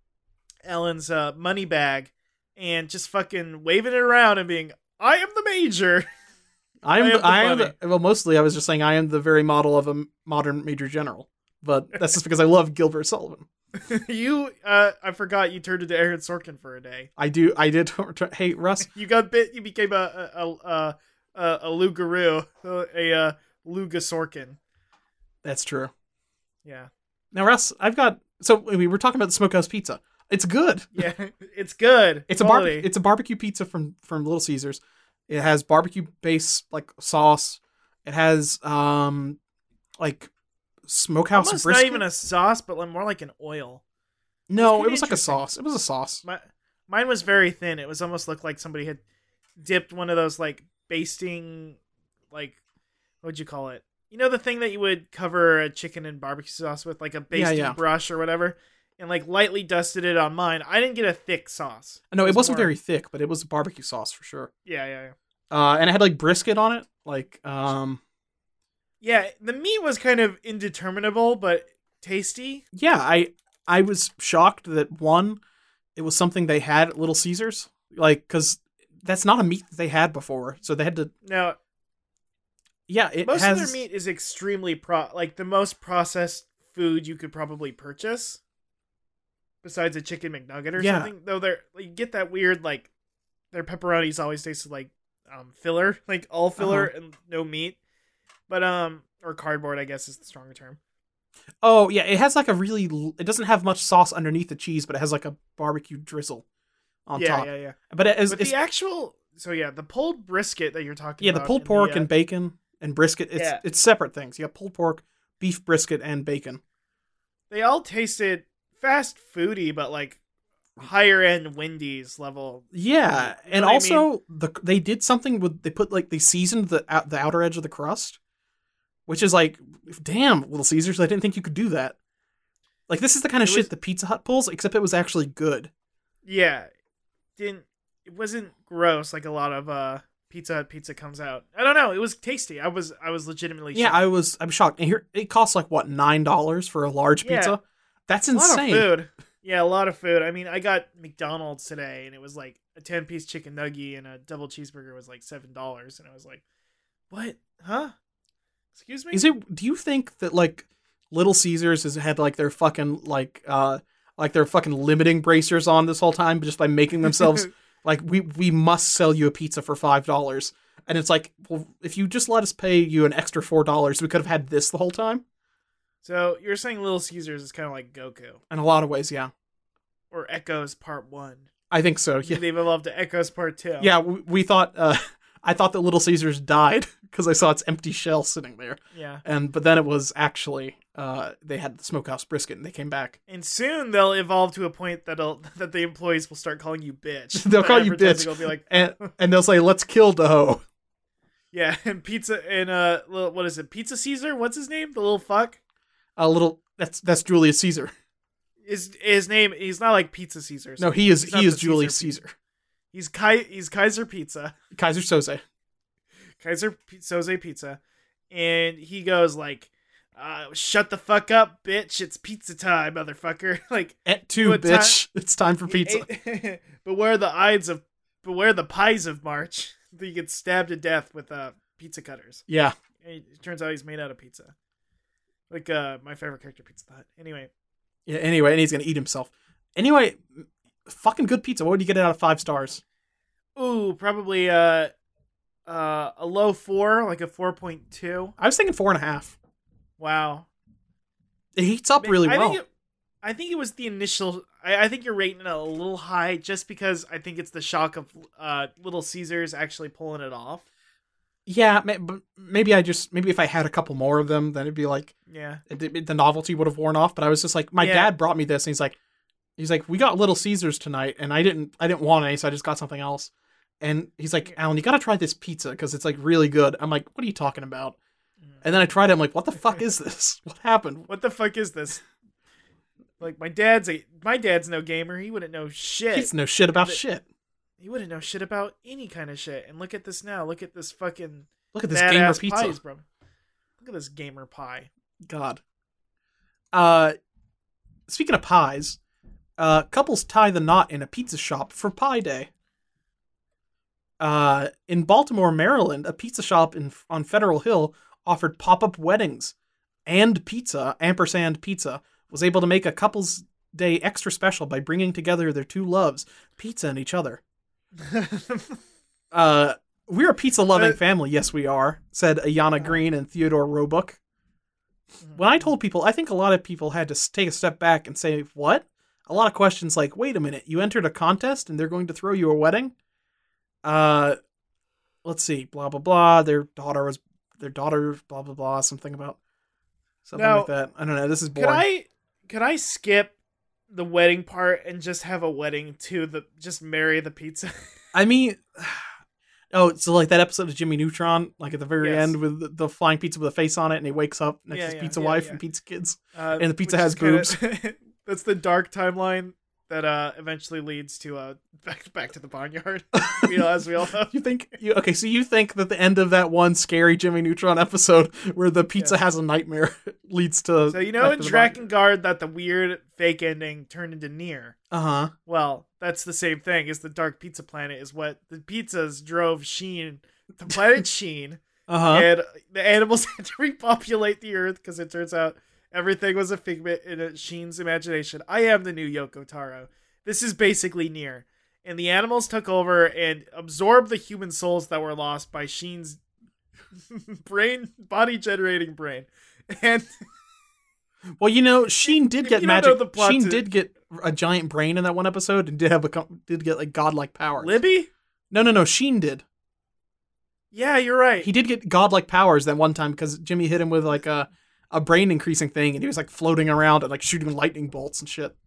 Alan's uh money bag and just fucking waving it around and being, "I am the major."
I am.
I
the,
am the
I am
bunny.
the, well, mostly I was just saying I am the very model of a m- modern major general, but that's just because I love Gilbert Sullivan.
You, uh, I forgot you turned into Aaron Sorkin for a day.
I do. I did. Hey Russ,
You got bit. You became a a a a, a Lou Garou, a, a Luga Sorkin.
that's true.
Yeah,
Now Russ, I've got. So we were talking about the Smokehouse Pizza. It's good.
yeah, it's good.
It's a bar- It's a barbecue pizza from from Little Caesars. It has barbecue base like sauce. It has um like smokehouse
almost
brisket.
not even a sauce, but like more like an oil.
no,
kinda
it was like a
interesting.
sauce. It was a sauce.
My, mine was very thin. It was almost looked like somebody had dipped one of those like basting, like what'd you call it? You know the thing that you would cover a chicken in barbecue sauce with, like a basting
yeah.
brush or whatever, and like lightly dusted it on mine. I didn't get a thick sauce.
No, it,
was
wasn't
more-
very thick, but it was barbecue sauce for sure.
Yeah, yeah, yeah.
Uh, and it had like brisket on it. Like um,
Yeah, the meat was kind of indeterminable, but tasty.
yeah, I I was shocked that one, it was something they had at Little Caesars, like because that's not a meat that they had before, so they had to.
Now,
Yeah, it
most
has.
of their meat is extremely pro, like the most processed food you could probably purchase, besides a chicken McNugget or
Yeah.
something. Though they're like, you get that weird like their pepperonis always tasted like um filler, like all filler
Uh-huh.
and no meat. But um or cardboard, I guess is the stronger term.
Oh yeah, it has like a really. l- It doesn't have much sauce underneath the cheese, but it has like a barbecue drizzle on
yeah,
top.
yeah, yeah.
But it is.
But
It's,
the actual, so yeah, the pulled brisket that you're talking
yeah,
about.
the pulled
in
pork
uh,
and bacon and brisket. It's
Yeah.
it's separate things. You got pulled pork, beef brisket, and bacon.
they all tasted fast foody, but like higher end Wendy's level.
Yeah,
You know
and
what I
also
mean?
the they did something with they put like they seasoned the out, the outer edge of the crust, which is like, damn, Little Caesars, I didn't think you could do that. Like this is the kind of
It
shit
was-
the Pizza Hut pulls, except it was actually good.
Yeah, didn't it wasn't gross like a lot of uh Pizza Hut pizza comes out. I don't know. It was tasty. I was I was legitimately
Yeah,
shocked.
I was I'm shocked. And here it costs like what nine dollars for a large
Yeah.
pizza. That's
a lot
insane.
of food. Yeah, a lot of food. I mean, I got McDonald's today, and it was like a ten piece chicken nugget and a double cheeseburger was like seven dollars, and I was like, "What? Huh? Excuse me?"
Is it? Do you think that like Little Caesars has had like their fucking like uh like their fucking limiting bracers on this whole time, just by making themselves like we we must sell you a pizza for five dollars, and it's like, well, if you just let us pay you an extra four dollars, we could have had this the whole time.
So you're saying Little Caesars is kind of like Goku
In a lot of ways, yeah,
or Echoes Part One?
I think so. Yeah,
They've evolved to Echoes Part Two.
yeah. We, we thought uh I thought that Little Caesars died because I saw its empty shell sitting there,
yeah.
and but then it was actually uh they had the smokehouse brisket and they came back.
And soon they'll evolve to a point that'll that the employees will start calling you bitch.
They'll
The
call you
advertising
bitch.
Will be like,
and and they'll say, "Let's kill Doho."
yeah, and pizza and uh, little, what is it? Pizza Caesar? What's his name? The little fuck.
A little. That's that's Julius Caesar.
His his name. He's not like Pizza Caesar. so
No, he is
he's not
he is
the
Julius
Caesar.
Caesar.
He's Kai. He's Kaiser Pizza.
Kaiser Soze.
Kaiser P- Soze Pizza, and he goes like, uh, "Shut the fuck up, bitch! It's pizza time, motherfucker!" Like,
Et tu,
What
bitch. It's time for
he
pizza.
ate- beware the eyes of, beware the pies of March. He gets stabbed to death with uh pizza cutters.
Yeah.
And it turns out he's made out of pizza. Like uh, my favorite character, Pizza Hut. Anyway,
Yeah. Anyway, and he's gonna eat himself. Anyway, fucking good pizza. What would you get it out of five stars?
ooh, probably uh, uh, a low four, like a four point two.
I was thinking four and a half.
Wow.
It heats up really
I
well.
Think it, I think it was the initial. I, I think you're rating it a little high, just because I think it's the shock of uh, Little Caesars actually pulling it off.
Yeah, may- but maybe I just maybe if I had a couple more of them, then it'd be like
Yeah.
it, it- the novelty would have worn off. But I was just like, my
Yeah.
dad brought me this, and he's like, he's like, we got Little Caesars tonight, and I didn't I didn't want any, so I just got something else. And he's like, Alan, you got to try this pizza because it's like really good. I'm like, what are you talking about? And then I tried it. I'm like, what the fuck is this? What happened?
What the fuck is this? Like my dad's a my dad's no gamer. He wouldn't know shit.
He doesn't know shit about
The-
shit.
He wouldn't know shit about any kind of shit. And look at this now. Look at this fucking
Look at this
badass
gamer pizza.
pies, bro. Look at this gamer pie.
God. Uh, speaking of pies, uh, couples tie the knot in a pizza shop for Pie Day. Uh, in Baltimore, Maryland, a pizza shop in on Federal Hill offered pop-up weddings, and pizza, ampersand pizza, was able to make a couple's day extra special by bringing together their two loves, pizza and each other. Uh, we're a pizza-loving
Uh,
family, yes we are, said Ayana Green and Theodore Roebuck. When I told people, I think a lot of people had to s- take a step back and say, what? A lot of questions like, wait a minute, you entered a contest and they're going to throw you a wedding? Uh, let's see, blah, blah, blah. Their daughter was, their daughter, blah, blah, blah, something about, something
Now,
like that. I don't know, this is
Could
boring.
I could I skip the wedding part and just have a wedding to the just marry the pizza?
I mean, oh, so like that episode of Jimmy Neutron, like at the very
Yes.
end with the, the flying pizza with a face on it, and he wakes up next
Yeah,
to his
yeah,
pizza
yeah,
wife
yeah.
and pizza kids.
Uh,
And the pizza
which
has
is kinda- that's the dark timeline that uh eventually leads to uh back back to the barnyard. You know, as we all know.
You think you okay? So you think that the end of that one scary Jimmy Neutron episode, where the pizza
Yeah.
has a nightmare, leads to
So you know
back
in
to the barn-
Drakengard that the weird fake ending turned into Nier.
Uh-huh.
Well, that's the same thing as the Dark Pizza Planet is what the pizzas drove Sheen, the planet Sheen,
Uh-huh.
and the animals had to repopulate the earth because it turns out everything was a figment in Sheen's imagination. I am the new Yoko Taro. This is basically Nier. And the animals took over and absorbed the human souls that were lost by Sheen's brain, body generating brain. And
Well, you know, Sheen did
If
get
you don't know
magic.
the plot
Sheen
to-
did get a giant brain in that one episode, and did have a co- did get like godlike powers.
Libby?
No, no, no. Sheen did.
Yeah, you're right.
He did get godlike powers that one time because Jimmy hit him with like a a brain increasing thing, and he was like floating around and like shooting lightning bolts and shit.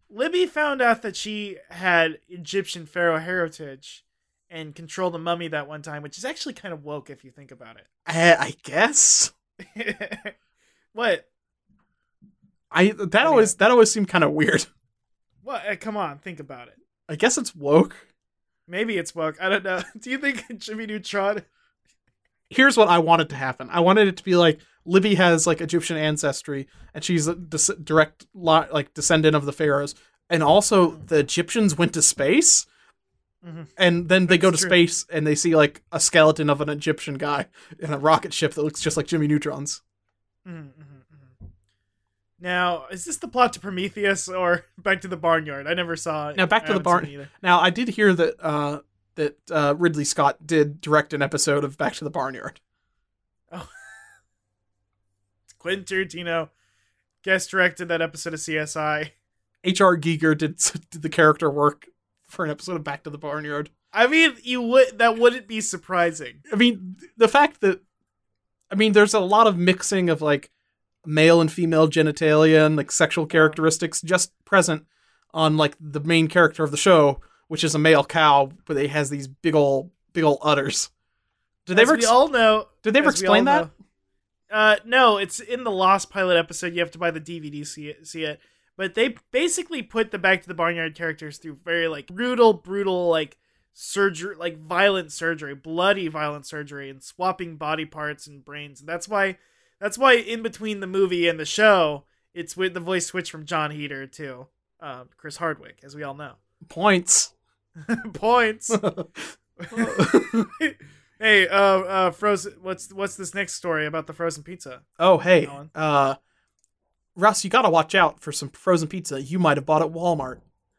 Libby found out that she had Egyptian pharaoh heritage and controlled a mummy that one time, which is actually kind of woke if you think about
I, I guess.
it. What?
I that always that always seemed kind of weird.
What? Uh, come on, think about it.
I guess it's woke.
Maybe it's woke. I don't know. Do you think Jimmy Neutron?
Here's what I wanted to happen. I wanted it to be like Libby has like Egyptian ancestry, and she's a des- direct li- like descendant of the pharaohs, and also the Egyptians went to space,
Mm-hmm.
and then they
That's
go to
true.
space and they see like a skeleton of an Egyptian guy in a rocket ship that looks just like Jimmy Neutron's.
Mm-hmm, mm-hmm. Now, is this the plot to Prometheus or Back to the Barnyard? I never saw it.
Now, Back
I
to the
haven't
Barn.
seen either.
Now, I did hear that uh, that uh, Ridley Scott did direct an episode of Back to the Barnyard.
Quentin Tarantino guest directed that episode of C S I.
H R. Giger did, did the character work for an episode of Back to the Barnyard.
I mean, you would that wouldn't be surprising.
I mean, the fact that, I mean, there's a lot of mixing of like male and female genitalia and like sexual characteristics just present on like the main character of the show, which is a male cow, but it has these big ol' big ol' udders. Did they
As
ever?
we
Ex-
all know.
did they ever
as we all
explain that?
know- Uh, no, it's in the Lost Pilot episode. You have to buy the D V D to see it. See it. But they basically put the Back to the Barnyard characters through very like brutal, brutal like surgery, like violent surgery, bloody violent surgery, and swapping body parts and brains. And that's why, that's why in between the movie and the show, it's with the voice switch from John Heder to um, Chris Hardwick, as we all know.
Points.
Points. Hey, uh, uh, frozen. What's what's this next story about the frozen pizza?
Oh, hey,
Alan?
uh, Russ, you gotta watch out for some frozen pizza you might have bought at Walmart.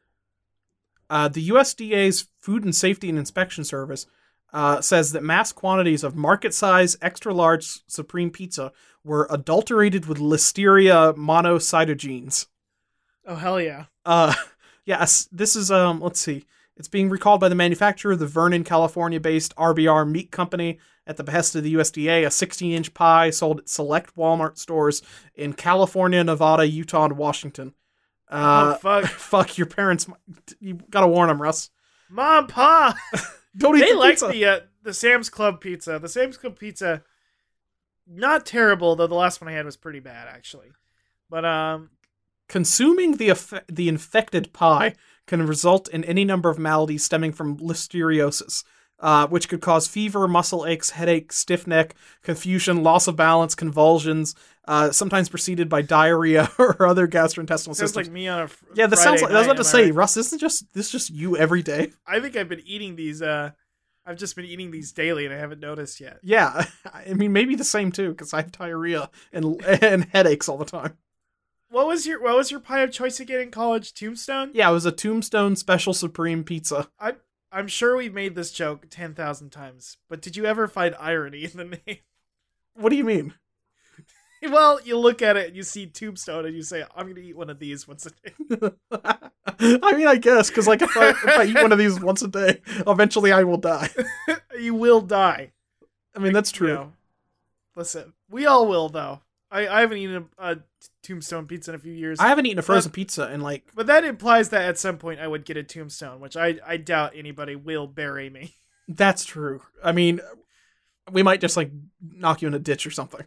Uh, the U S D A's Food and Safety and Inspection Service uh, says that mass quantities of market-size, extra-large Supreme Pizza were adulterated with Listeria monocytogenes.
Oh hell yeah!
Uh, yes, this is, um, let's see. It's being recalled by the manufacturer, the Vernon, California-based R B R Meat Company, at the behest of the U S D A. A sixteen-inch pie sold at select Walmart stores in California, Nevada, Utah, and Washington. Uh,
oh fuck,
fuck your parents! You gotta warn them, Russ.
Mom, Pa.
Don't eat
They
the
like
pizza.
the uh, the Sam's Club pizza. The Sam's Club pizza, not terrible though. The last one I had was pretty bad actually. But um,
Consuming the eff- the infected pie can result in any number of maladies stemming from listeriosis, uh, which could cause fever, muscle aches, headache, stiff neck, confusion, loss of balance, convulsions, uh, sometimes preceded by diarrhea or other gastrointestinal
sounds
systems.
like me on a fr-
yeah, this
Friday
sounds like I was
night,
about to
am
say,
right?
Russ. This is just this is just you every day.
I think I've been eating these. Uh, I've just been eating these daily, and I haven't noticed yet.
Yeah, I mean maybe the same too because I have diarrhea and and headaches all the time.
What was your What was your pie of choice again in college? Tombstone.
Yeah, it was a Tombstone Special Supreme Pizza.
I'm sure we've made this joke ten thousand times, but did you ever find irony in the name?
What do you mean?
Well, you look at it and you see Tombstone and you say, I'm going to eat one of these once a day.
I mean, I guess, because like if I, if I eat one of these once a day, eventually I will die.
You will die.
I mean, that's true.
You know, listen, we all will, though. I, I haven't eaten a, a Tombstone pizza in a few years.
I haven't eaten a frozen pizza in like.
But that implies that at some point I would get a Tombstone, which I, I doubt anybody will bury me.
That's true. I mean, we might just like knock you in a ditch or something.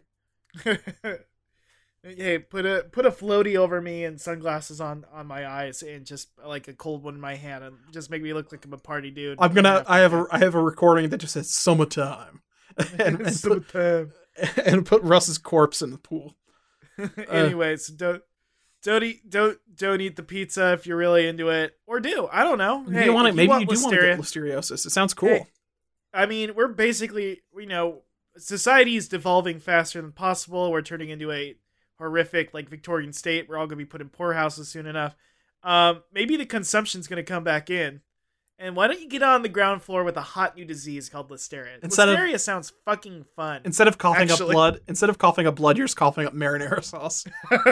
Hey, put a put a floaty over me and sunglasses on, on my eyes and just like a cold one in my hand and just make me look like I'm a party dude.
I'm gonna. I have a. I have a recording that just says "summertime," and, and, put,
Summertime.
and put Russ's corpse in the pool.
Anyways, don't don't eat don't don't eat the pizza if you're really into it, or do I don't know.
Maybe
Hey,
you want
if
to. Maybe
want
you do want to
listeria-
get listeriosis. It sounds cool.
Hey, I mean, we're basically, you know, society is devolving faster than possible. We're turning into a horrific, like, Victorian state. We're all going to be put in poorhouses soon enough. Um, maybe the consumption's going to come back in. And why don't you get on the ground floor with a hot new disease called listeria?
Instead of-
Listeria sounds fucking fun.
Instead of coughing
Actually-
up blood, instead of coughing up blood, you're just coughing up marinara sauce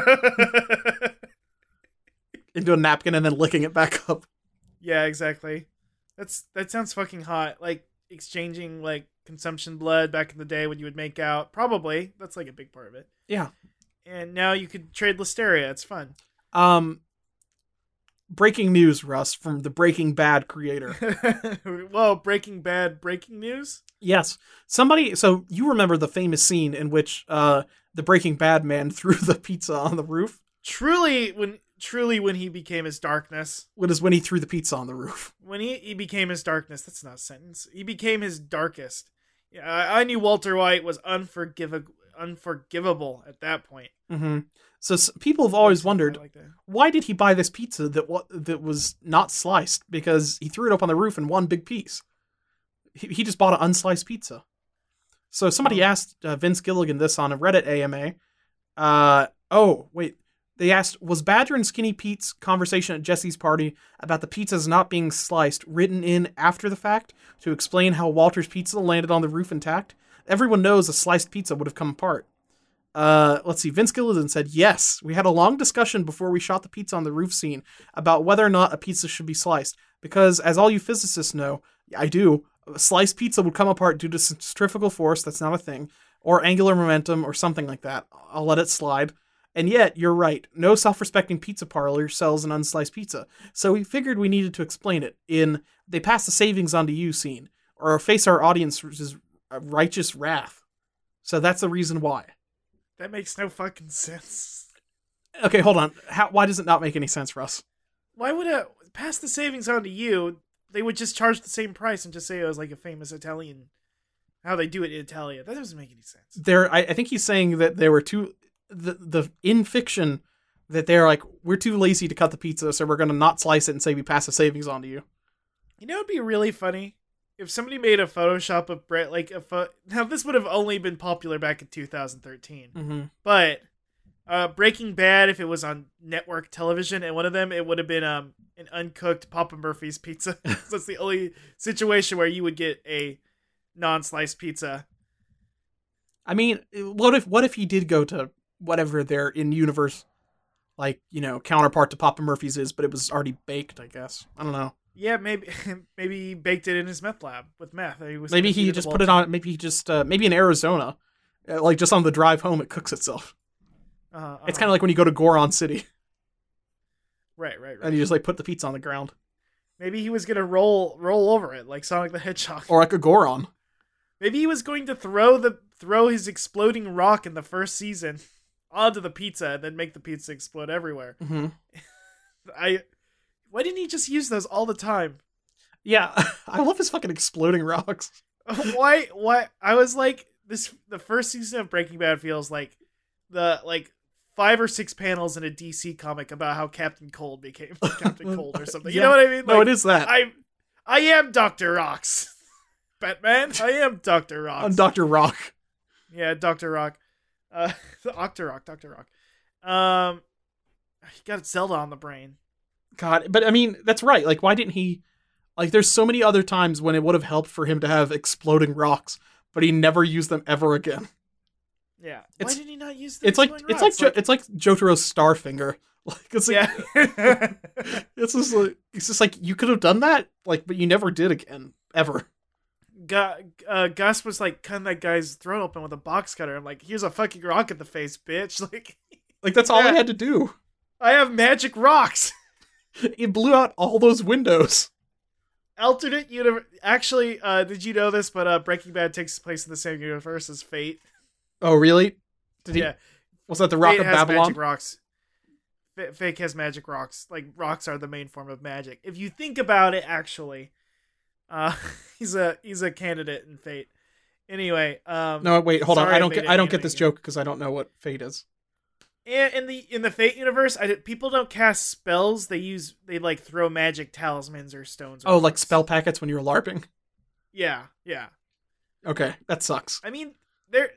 into a napkin and then licking it back up.
Yeah, exactly. That's that sounds fucking hot. Like exchanging like consumption blood back in the day when you would make out. Probably. That's like a big part of it.
Yeah.
And now you could trade listeria. It's fun.
Um. breaking news, Russ, from the Breaking Bad creator.
Whoa, Breaking Bad breaking news?
Yes. Somebody, so you remember the famous scene in which uh, the Breaking Bad man threw the pizza on the roof?
Truly, when truly when he became his darkness.
What is when he threw the pizza on the roof?
When he, he became his darkness. That's not a sentence. He became his darkest. Yeah, I, I knew Walter White was unforgivable, unforgivable at that point.
Mm-hmm. So s- people have always wondered,
like that.
why did he buy this pizza that wa- that was not sliced? Because he threw it up on the roof in one big piece. He, he just bought an unsliced pizza. So somebody
Oh.
asked uh, Vince Gilligan this on a Reddit A M A. Uh, oh, wait. They asked, was Badger and Skinny Pete's conversation at Jesse's party about the pizzas not being sliced written in after the fact to explain how Walter's pizza landed on the roof intact? Everyone knows a sliced pizza would have come apart. Uh, let's see. Vince Gilligan said, yes, we had a long discussion before we shot the pizza on the roof scene about whether or not a pizza should be sliced. Because, as all you physicists know, I do, a sliced pizza would come apart due to centrifugal force, that's not a thing, or angular momentum, or something like that. I'll let it slide. And yet, you're right, no self-respecting pizza parlor sells an unsliced pizza. So we figured we needed to explain it in they pass the savings on to you scene, or face our audience's righteous wrath. So that's the reason why.
That makes no fucking sense.
Okay, hold on. How, why does it not make any sense, Russ?
Why would a pass the savings on to you? They would just charge the same price and just say it was like a famous Italian. How they do it in Italia. That doesn't make any sense.
There, I, I think he's saying that there were two. The the in fiction that they're like, we're too lazy to cut the pizza, so we're gonna not slice it and say we pass the savings on to you.
You know, it'd be really funny if somebody made a Photoshop of Brett, like a pho- now this would have only been popular back in two thousand thirteen,
Mm-hmm.
but uh, Breaking Bad, if it was on network television, and one of them, it would have been um an uncooked Papa Murphy's pizza. So that's the only situation where you would get a non-sliced pizza.
I mean, what if what if he did go to whatever their in universe, like, you know, counterpart to Papa Murphy's is, but it was already baked, I guess. I don't know.
Yeah, maybe maybe he baked it in his meth lab with meth. He was
Maybe he just put it on, maybe he just, uh, maybe in Arizona, uh, like just on the drive home, it cooks itself.
Uh, uh,
It's kind of like when you go to Goron City
right, right, right.
and you just like put the pizza on the ground.
Maybe he was gonna roll roll over it like Sonic the Hedgehog.
Or like a Goron.
Maybe he was going to throw the throw his exploding rock in the first season onto the pizza and then make the pizza explode everywhere.
Mm-hmm.
I why didn't he just use those all the time?
Yeah, I love his fucking exploding rocks.
why why I was like this the first season of Breaking Bad feels like the like five or six panels in a D C comic about how Captain Cold became Captain Cold or something. You
Yeah.
know what I mean?
No,
Like,
it is that.
I I am Doctor Rocks. Batman, I am Doctor Rocks.
I'm Doctor Rock.
Yeah, Doctor Rock. Uh Octorock, Doctor Rock. Um he got Zelda on the brain.
God, but I mean, that's right. Like, why didn't he... Like, there's so many other times when it would have helped for him to have exploding rocks, but he never used them ever again.
Yeah.
It's-
Why did he not use the
It's like
exploding
it's like,
rocks?
jo- it's like Jotaro's Starfinger. Like, it's like,
yeah.
it's just like it's just like you could have done that, like, but you never did again, ever.
Gu- uh, Gus was like cutting that guy's throat open with a box cutter. I'm like, here's a fucking rock in the face, bitch. Like,
Like, that's all
Yeah.
I had to do.
I have magic rocks.
It blew out all those windows.
Alternate universe. Actually, uh, did you know this? But uh, Breaking Bad takes place in the same universe as Fate.
Oh, really? Did he?
Yeah,
Was that the Rock
Fate
of
has
Babylon?
magic rocks. F- Fake has magic rocks. Like rocks are the main form of magic. If you think about it, actually, uh, he's a he's a candidate in Fate. Anyway, um,
No, wait, hold on.
sorry
I don't
made
get.
it
I don't get this
animated.
joke because I don't know what Fate is.
And in the in the Fate universe, I, did- people don't cast spells. They use they like throw magic talismans or stones. Or
Oh, like
rocks.
spell packets when you're LARPing.
Yeah, yeah.
Okay, that sucks.
I mean, there.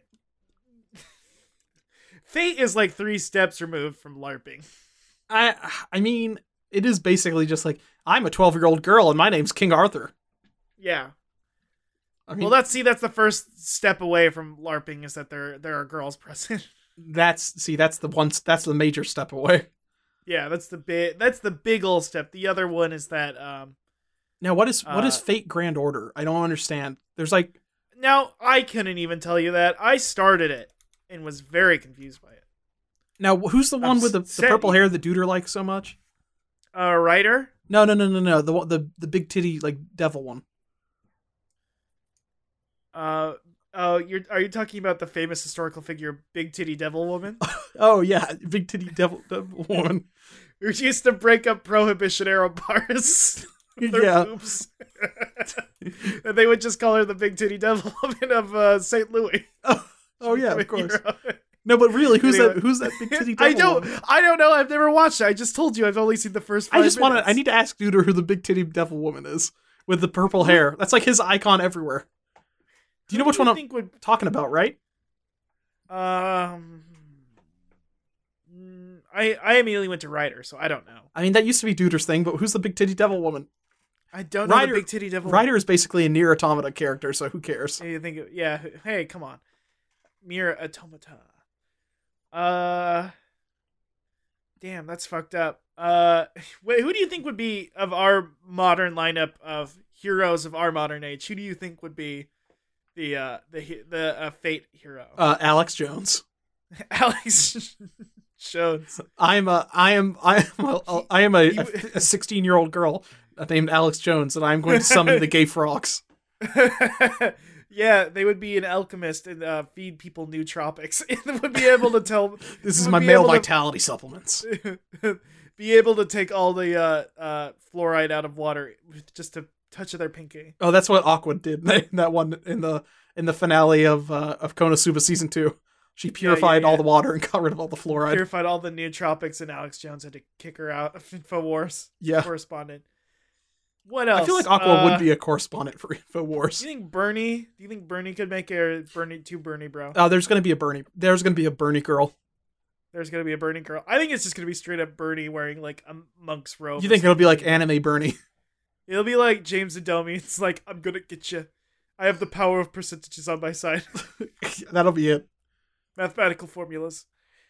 Fate is like three steps removed from LARPing.
I I mean, it is basically just like I'm a twelve year old girl and my name's King Arthur.
Yeah.
I mean,
Well, that's see, that's the first step away from LARPing is that there there are girls present.
that's see, that's the one. That's the major step away.
Yeah, that's the big that's the big old step. The other one is that um.
Now, what is what is
Uh,
Fate Grand Order? I don't understand. There's like
Now I couldn't even tell you that. I started it and was very confused by it.
now who's the one with the, the
set-
purple hair that Duder likes so much?
Uh, Ryder.
No, no, no, no, no. The one- the the big titty like devil one.
Uh, oh, you're are you talking about the famous historical figure, Big Titty Devil Woman,
Oh yeah, big titty devil, devil woman.
who used to break up prohibition era bars with their
Yeah.
boobs, and they would just call her the Big Titty Devil Woman of uh, Saint Louis.
Oh, oh yeah, of course.
Hero.
No, but really, who's
Anyway.
that? Who's that big titty devil?
I don't.
woman?
I don't know. I've never watched it. I just told you. I've only seen the first. Five
I just want to.
minutes.
I need to ask Duder who the big titty devil woman is with the purple hair. That's like his icon everywhere. Do you know
Who
which one
you
I'm
think would?
talking about, right?
Um, mm, I I immediately went to Ryder, so I don't know.
I mean, that used to be Duder's thing, but who's the big titty devil woman?
I don't know
Ryder-
the Big Titty Devil.
Ryder is basically a Nier Automata character, so who cares?
You think? Yeah. Hey, come on. Mir Automata. Uh. Damn, that's fucked up. Uh, wait, who do you think would be of our modern lineup of heroes of our modern age? Who do you think would be the uh the he- the uh, Fate hero?
Uh, Alex Jones.
Alex Jones.
I'm a. I am. I am. A, I am a
He-
a sixteen-year-old girl named Alex Jones, and I'm going to summon the gay frogs.
Yeah, they would be an alchemist and uh, feed people nootropics. It would be able to tell.
This is
would
my
be
male
able to-
vitality supplements.
be able to take all the uh, uh, fluoride out of water with just a touch of their pinky.
Oh, that's what Aqua did in that one in the in the finale of uh, of Konosuba season two. She purified
yeah,
all
yeah.
the water and got rid of all the fluoride.
Purified all the nootropics, and Alex Jones had to kick her out of InfoWars
Yeah,
correspondent. What else?
I feel like Aqua
Uh,
would be a correspondent for InfoWars.
Do you think Bernie? Do you think Bernie could make a Bernie two Bernie bro?
Oh, there's gonna be a Bernie. There's gonna be a Bernie girl.
There's gonna be a Bernie girl. I think it's just gonna be straight up Bernie wearing like a monk's robe.
You
or
think it'll be like
something.
anime Bernie?
It'll be like James Adomi. It's like, I'm gonna get you. I have the power of percentages on my side.
That'll be it.
Mathematical formulas.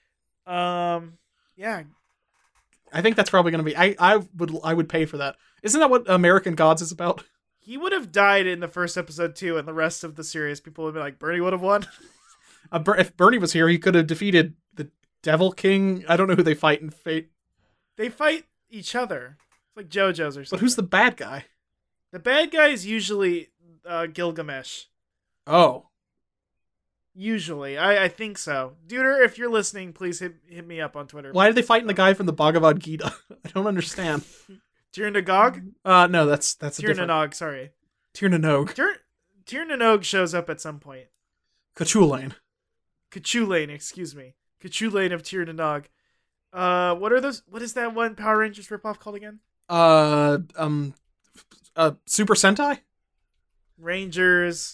Um, yeah.
I think that's probably gonna be. I I would I would pay for that. Isn't that what American Gods is about?
He would have died in the first episode too, and the rest of the series, people would be like, Bernie would have won.
Uh, Ber- if Bernie was here, he could have defeated the Devil King. I don't know who they fight in Fate,
They fight each other. It's like JoJo's or something.
but who's the bad guy?
The bad guy is usually uh, Gilgamesh.
Oh,
Usually. I, I think so. Duder, if you're listening, please hit, hit me up on Twitter.
why are they fighting the guy from the Bhagavad Gita? I don't understand.
Tir Nagog?
Uh, no, that's that's a
Tir
different.
Nanog, sorry.
Tir Nanog.
Tir, Tir Nanog shows up at some point.
Kachulain.
Kachulain, excuse me. Kachulain of Tir Nanog. Uh, what are those? What is that one Power Rangers ripoff called again?
Uh, um, uh, Super Sentai.
Rangers.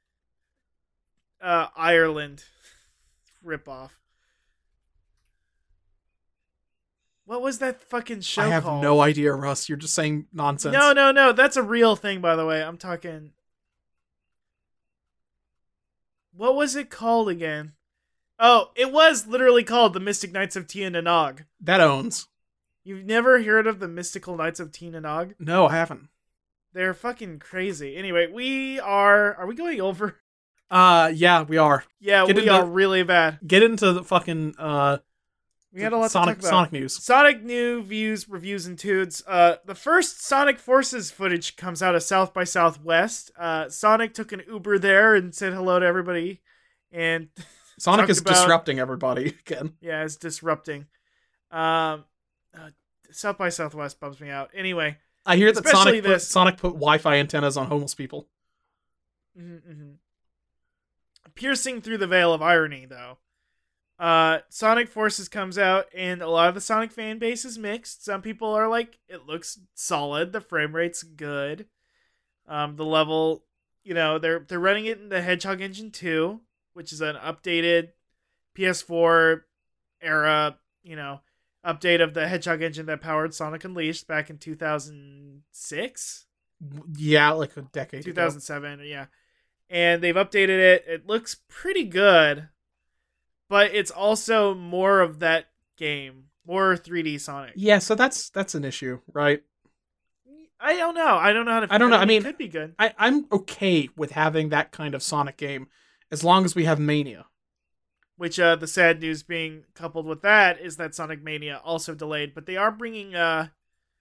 Uh, Ireland ripoff. What was that fucking show
I have
called?
no idea, Russ. You're just saying nonsense.
No, no, no. That's a real thing, by the way. I'm talking. What was it called again? Oh, it was literally called The Mystic Knights of Tia Nanog.
That owns.
You've never heard of The Mystical Knights of Tia Nanog?
No, I haven't.
They're fucking crazy. Anyway, we are. Are we going over?
Uh, yeah, we are.
Yeah,
Get
we
into-
are really bad.
Get into the fucking uh
We had a lot
Sonic
to talk about.
Sonic news.
Sonic new views, reviews, and tudes. Uh, the first Sonic Forces footage comes out of South by Southwest. Uh, Sonic took an Uber there and said hello to everybody, and
Sonic
talked
is
about-
disrupting everybody again.
yeah, it's disrupting. Um, uh, South by Southwest bums me out. Anyway,
I hear that
Especially
Sonic put,
this.
Sonic put Wi-Fi antennas on homeless people.
mm-hmm, mm-hmm. Piercing through the veil of irony, though. Uh, Sonic Forces comes out, and a lot of the Sonic fan base is mixed. Some people are like, it looks solid, the frame rate's good. Um, the level, you know, they're they're running it in the Hedgehog Engine two, which is an updated P S four era, you know, update of the Hedgehog Engine that powered Sonic Unleashed back in two thousand six.
Yeah, like a decade
two
ago.
thousand seven, yeah. And they've updated it. It looks pretty good, but it's also more of that game, more three D Sonic.
Yeah, so that's that's an issue, right?
I don't know. I don't know how to.
I don't know. I mean-
it could be good.
I, I'm okay with having that kind of Sonic game as long as we have Mania.
Which uh, the sad news being coupled with that is that Sonic Mania also delayed, but they are bringing uh,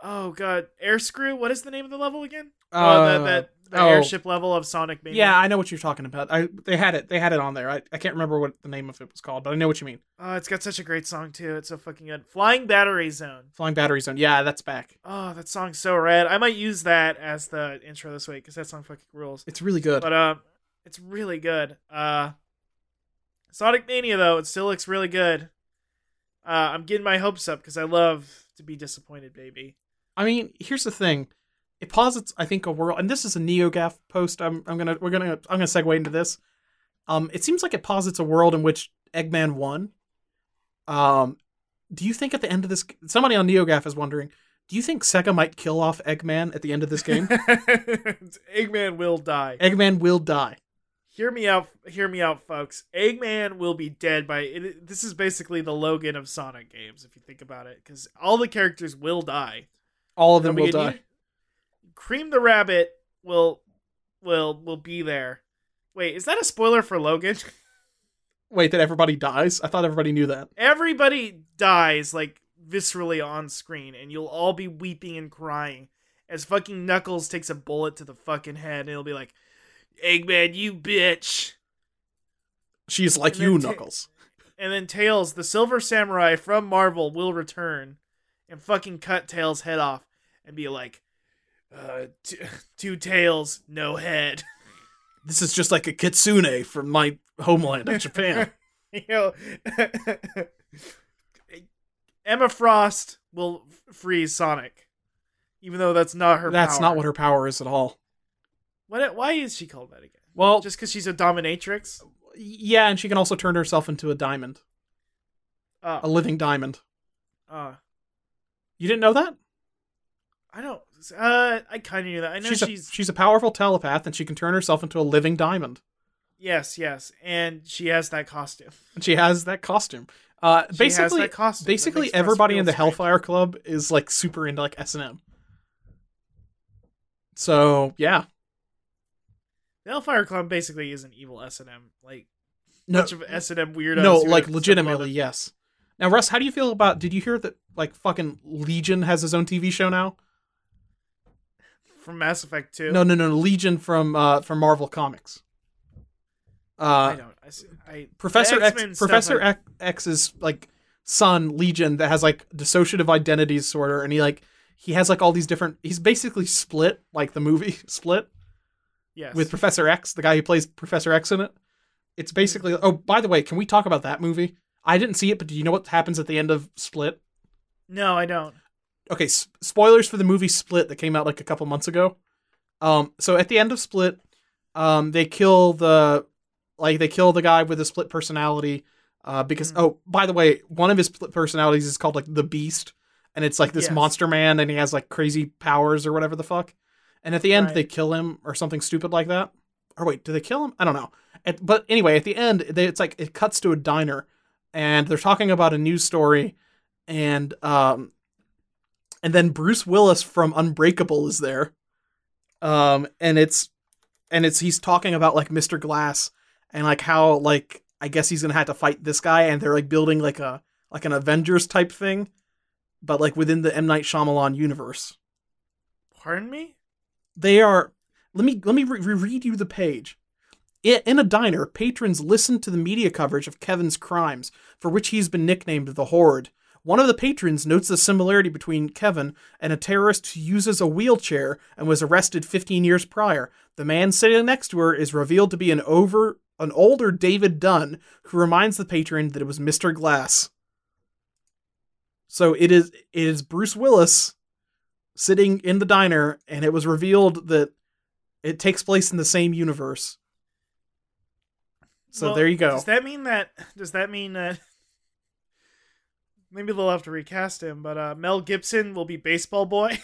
Oh god, Air Screw. What is the name of the level again?
Uh,
oh, that that the
oh.
airship level of Sonic Mania.
Yeah, I know what you're talking about. I they had it. They had it on there. I, I can't remember what the name of it was called, but I know what you mean.
Oh, it's got such a great song too. It's so fucking good. Flying Battery Zone.
Flying Battery Zone. Yeah, that's back.
Oh, that song's so rad. I might use that as the intro this week because that song fucking rules.
It's really good.
But uh, it's really good. Uh, Sonic Mania though, it still looks really good. Uh, I'm getting my hopes up because I love to be disappointed, baby.
I mean, here's the thing. It posits, I think, a world, and this is a NeoGAF post. I'm, I'm gonna, we're gonna, I'm gonna segue into this. Um, it seems like it posits a world in which Eggman won. Um, do you think at the end of this, somebody on NeoGAF is wondering, do you think Sega might kill off Eggman at the end of this game?
Eggman will die.
Eggman will die.
Hear me out, hear me out, folks. Eggman will be dead by. It, this is basically the Logan of Sonic games, if you think about it, because all the characters will die.
All of them will die.
Cream the Rabbit will will will be there. Wait, is that a spoiler for Logan?
Wait, that everybody dies? I thought everybody knew that.
Everybody dies, like, viscerally on screen, and you'll all be weeping and crying as fucking Knuckles takes a bullet to the fucking head, and it'll be like, Eggman, you bitch.
She's like
and
you,
ta-
Knuckles.
And then Tails, the Silver Samurai from Marvel, will return and fucking cut Tails' head off and be like, uh, t- two tails, no head.
This is just like a kitsune from my homeland of Japan.
You know, Emma Frost will f- freeze Sonic, even though that's not her
That's
power.
not what her power is at all.
What? Why is she called that again?
Well,
Just because she's a dominatrix?
yeah, and she can also turn herself into a diamond.
Uh,
A living diamond.
uh,
You didn't know that?
I don't... Uh, I kind of knew that. I know
She's
she's...
a, she's a powerful telepath, and she can turn herself into a living diamond.
Yes, yes. And she has that costume.
And she has that costume. Uh,
She
basically,
has that costume. That
basically
makes Russ
everybody
feel
in the
strange.
Hellfire Club is like super into like S and M. So yeah,
The Hellfire Club basically is an evil S and M. Like,
no,
bunch of S and M weirdos.
no,
who
like
have
legitimately,
some
yes. Now, Russ, how do you feel about? Did you hear that? Like, fucking Legion has his own T V show now.
love from Mass Effect two.
No, no, no, Legion from uh from Marvel Comics. Uh,
I don't. I, see- I
Professor
the
X,
X-Men stuff,
Professor
I-
X, X's like son Legion that has like dissociative identities sorta, and he like he has like all these different. He's basically Split, like the movie Split
Yes.
with Professor X, the guy who plays Professor X in it. It's basically. Oh, by the way, can we talk about that movie? I didn't see it, but do you know what happens at the end of Split?
No, I don't.
Okay, s- spoilers for the movie Split that came out like a couple months ago. Um, so at the end of Split, um, they kill the like they kill the guy with a split personality. Uh, because
Mhm.
oh, by the way, one of his split personalities is called like the Beast, and it's like this
Yes.
monster man, and he has like crazy powers or whatever the fuck. And at the end,
Right.
they kill him or something stupid like that. Or wait, do they kill him? I don't know. At, but anyway, at the end, they, it's like it cuts to a diner, and they're talking about a news story, and um, and then Bruce Willis from Unbreakable is there, um, and it's and it's he's talking about like Mister Glass and like how like I guess he's gonna have to fight this guy, and they're like building like a like an Avengers type thing, but like within the M. Night Shyamalan universe.
Pardon me?
They are. Let me let me re- reread you the page. I- In a diner, patrons listen to the media coverage of Kevin's crimes, for which he's been nicknamed the Horde. One of the patrons notes the similarity between Kevin and a terrorist who uses a wheelchair and was arrested fifteen years prior. The man sitting next to her is revealed to be an over an older David Dunn, who reminds the patron that it was Mister Glass. So it is it is Bruce Willis sitting in the diner, and it was revealed that it takes place in the same universe. So
Well,
there you go.
Does that mean that? Does that mean that? Maybe they'll have to recast him, but uh, Mel Gibson will be Baseball Boy.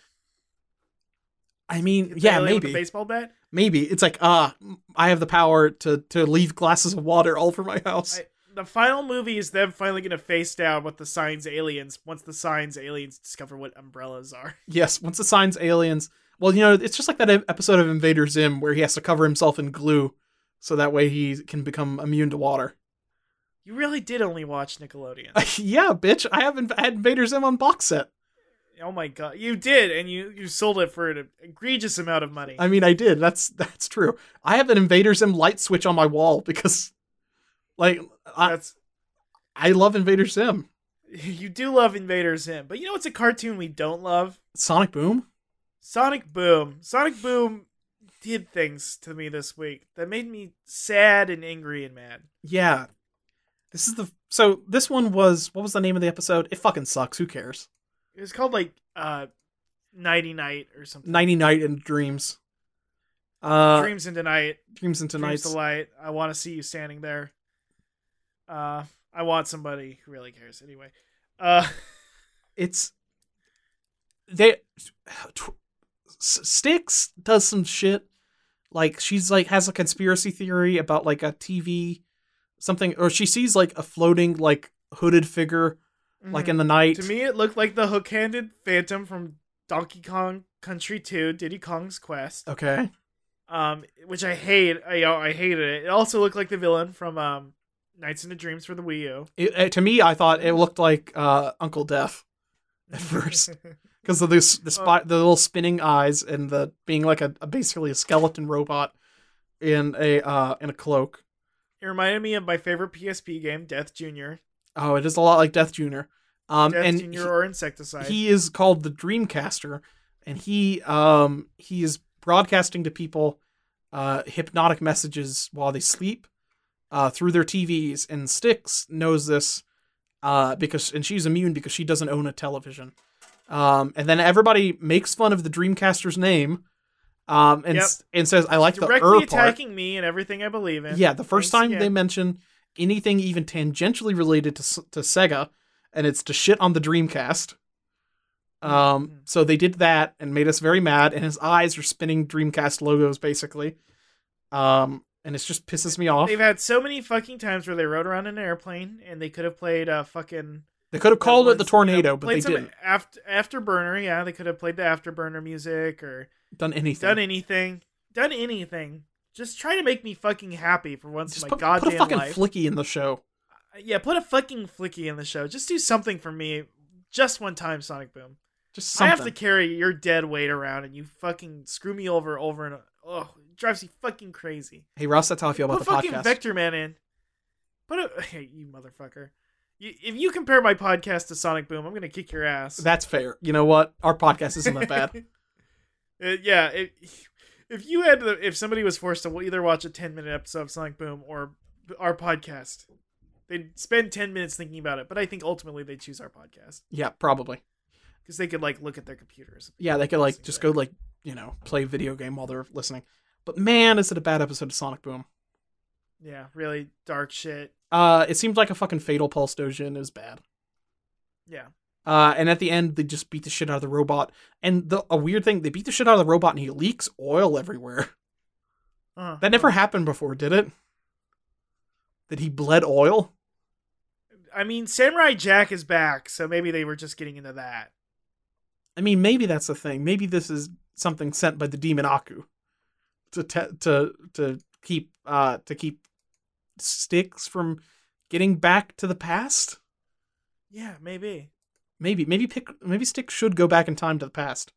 I mean,
The
yeah,
alien with the
maybe.
baseball bat.
Maybe. It's like, ah, I have the power to, to leave glasses of water all over my house.
I, the final movie is them finally going to face down with the Signs aliens once the Signs aliens discover what umbrellas are.
Yes, once it signs aliens. Well, you know, it's just like that episode of Invader Zim where he has to cover himself in glue so that way he can become immune to water.
You really did only watch Nickelodeon.
Yeah, bitch. I have Inv- I had Invader Zim on box set.
Oh my god, you did, and you you sold it for an egregious amount of money.
I mean, I did. That's that's true. I have an Invader Zim light switch on my wall because, like, I,
That's
I love Invader Zim.
you do love Invader Zim, but you know what's a cartoon we don't love?
Sonic Boom.
Sonic Boom. Sonic Boom did things to me this week that made me sad and angry and mad.
Yeah, this is the so this one was what was the name of the episode? It fucking sucks. Who cares?
It was called like uh, Nighty Night or something.
Nighty Night and Dreams. Uh,
Dreams into Night.
Dreams into
Dreams
Nights.
to Light. I want to see you standing there. Uh, I want somebody who really cares. Anyway, uh,
It's they tw- Styx does some shit. Like she's like has a conspiracy theory about like a T V something, or she sees like a floating like hooded figure like in the night.
to me, it looked like the hook-handed phantom from Donkey Kong Country two, Diddy Kong's Quest.
Okay.
Um, which I hate. I I hated it. It also looked like the villain from um, Nights into Dreams for the Wii U.
It, it- to me, I thought it looked like uh, Uncle Death at first because of this the spot, the little spinning eyes and the being like a, a basically a skeleton robot in a uh, in a cloak.
It reminded me of my favorite P S P game, Death Junior
Oh, it is a lot like Death Junior. Um,
Death
and
Junior
he-
or Insecticide.
He is called the Dreamcaster, and he um he is broadcasting to people uh hypnotic messages while they sleep uh through their T Vs. And Styx knows this uh because and she's immune because she doesn't own a television. Um, and then everybody makes fun of the Dreamcaster's name, um, and
Yep.
s- and says, "I like
Directly
the er part."
attacking me and everything I believe in.
Yeah, the first
Thanks
time they
again.
mention anything even tangentially related to S- to Sega, and it's to shit on the Dreamcast. Um,
Mhm.
so they did that and made us very mad, and his eyes are spinning Dreamcast logos basically. Um, and it just pisses me off.
They've had so many fucking times where they rode around in an airplane and they could have played uh fucking
They could have called it the
was,
tornado,
you know,
but
played
they
some
didn't
After Afterburner, yeah, they could have played the Afterburner music or
done anything.
done anything, done anything. Just try to make me fucking happy for once
Just
in my
put,
goddamn
put a fucking
life.
flicky in the show.
Yeah, put a fucking flicky in the show. Just do something for me, just one time, Sonic Boom.
Just
I
something.
have to carry your dead weight around, and you fucking screw me over over and oh, it drives me fucking crazy.
Hey Russ, that's how I feel about
Put
the
fucking
podcast.
Vector Man in. Put a hey, you motherfucker. You, if you compare my podcast to Sonic Boom, I'm gonna kick your ass.
That's fair. You know what? Our podcast isn't that bad.
Uh, yeah, it, if you had to, if somebody was forced to either watch a ten minute episode of Sonic Boom or our podcast, they'd spend ten minutes thinking about it. But I think ultimately they'd choose our podcast
Yeah, probably.
because they could like look at their computers.
Yeah, they could like just go like, you know, play video game while they're listening. But man, is it a bad episode of Sonic Boom.
Yeah, really dark shit.
Uh, it seemed like a fucking Fatal Pulse Doja, and it was bad.
Yeah.
Uh, and at the end, they just beat the shit out of the robot. And the a weird thing, they beat the shit out of the robot, and he leaks oil everywhere.
Uh,
That never happened before, did it? That he bled oil?
I mean, Samurai Jack is back, so maybe they were just getting into that.
I mean, maybe that's the thing. Maybe this is something sent by the demon Aku to te- to to keep uh to keep Styx from getting back to the past.
Yeah, maybe.
Maybe maybe pick maybe Styx should go back in time to the past.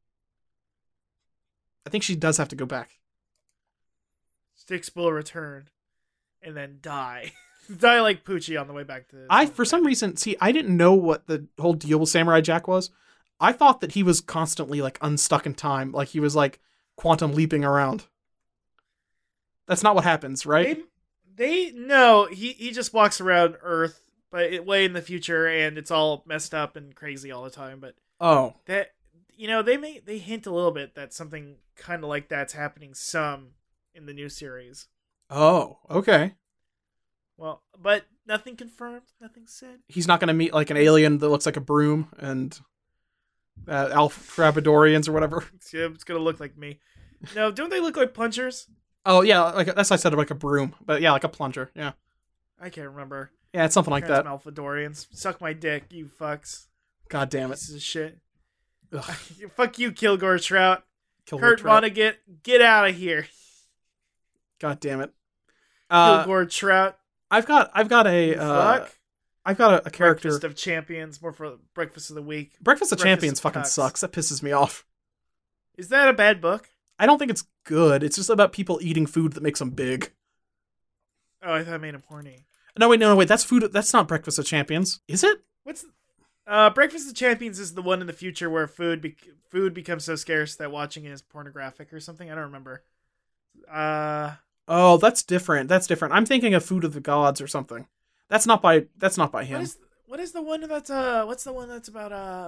I think she does have to go back.
Styx will return and then die. Die like Poochie on the way back to.
I for some reason see I didn't know what the whole deal with Samurai Jack was. I thought that he was constantly like unstuck in time, like he was like quantum leaping around. That's not what happens, right?
They, they no, he he just walks around Earth, but it, way in the future, and it's all messed up and crazy all the time. But
Oh,
that you know they may they hint a little bit that something kind of like that's happening some in the new series.
oh, okay.
Well, but nothing confirmed, nothing said.
He's not going to meet like an alien that looks like a broom and uh, Alpha Rabadorians or whatever.
It's, yeah, it's gonna look like me. No, don't they look like punchers?
Oh yeah, like that's what I said, like a broom, but yeah, like a plunger. Yeah,
I can't remember.
yeah, it's something like that.
Malfadorians, suck my dick, you fucks.
God damn it!
Pieces of shit.
Ugh,
Fuck you, Kilgore Trout.
Kilgore
Kurt
Trout.
Vonnegut, get out of here.
God damn it! Uh,
Kilgore Trout.
I've got I've got a uh,
Fuck.
I've got a, a character.
Breakfast of Champions, more for Breakfast of the Week.
Breakfast of
Breakfast
Champions
of
fucking
Cucks.
sucks. That pisses me off.
Is that a bad book?
I don't think it's good. It's just about people eating food that makes them big.
Oh, I thought it made him horny.
No, wait, no, no, wait. That's food. That's not Breakfast of Champions. Is it?
What's uh Breakfast of Champions is the one in the future where food be- food becomes so scarce that watching it is pornographic or something. I don't remember. Uh
Oh, that's different. That's different. I'm thinking of Food of the Gods or something. That's not by. That's not by him.
what is what is the one that's uh what's the one that's about uh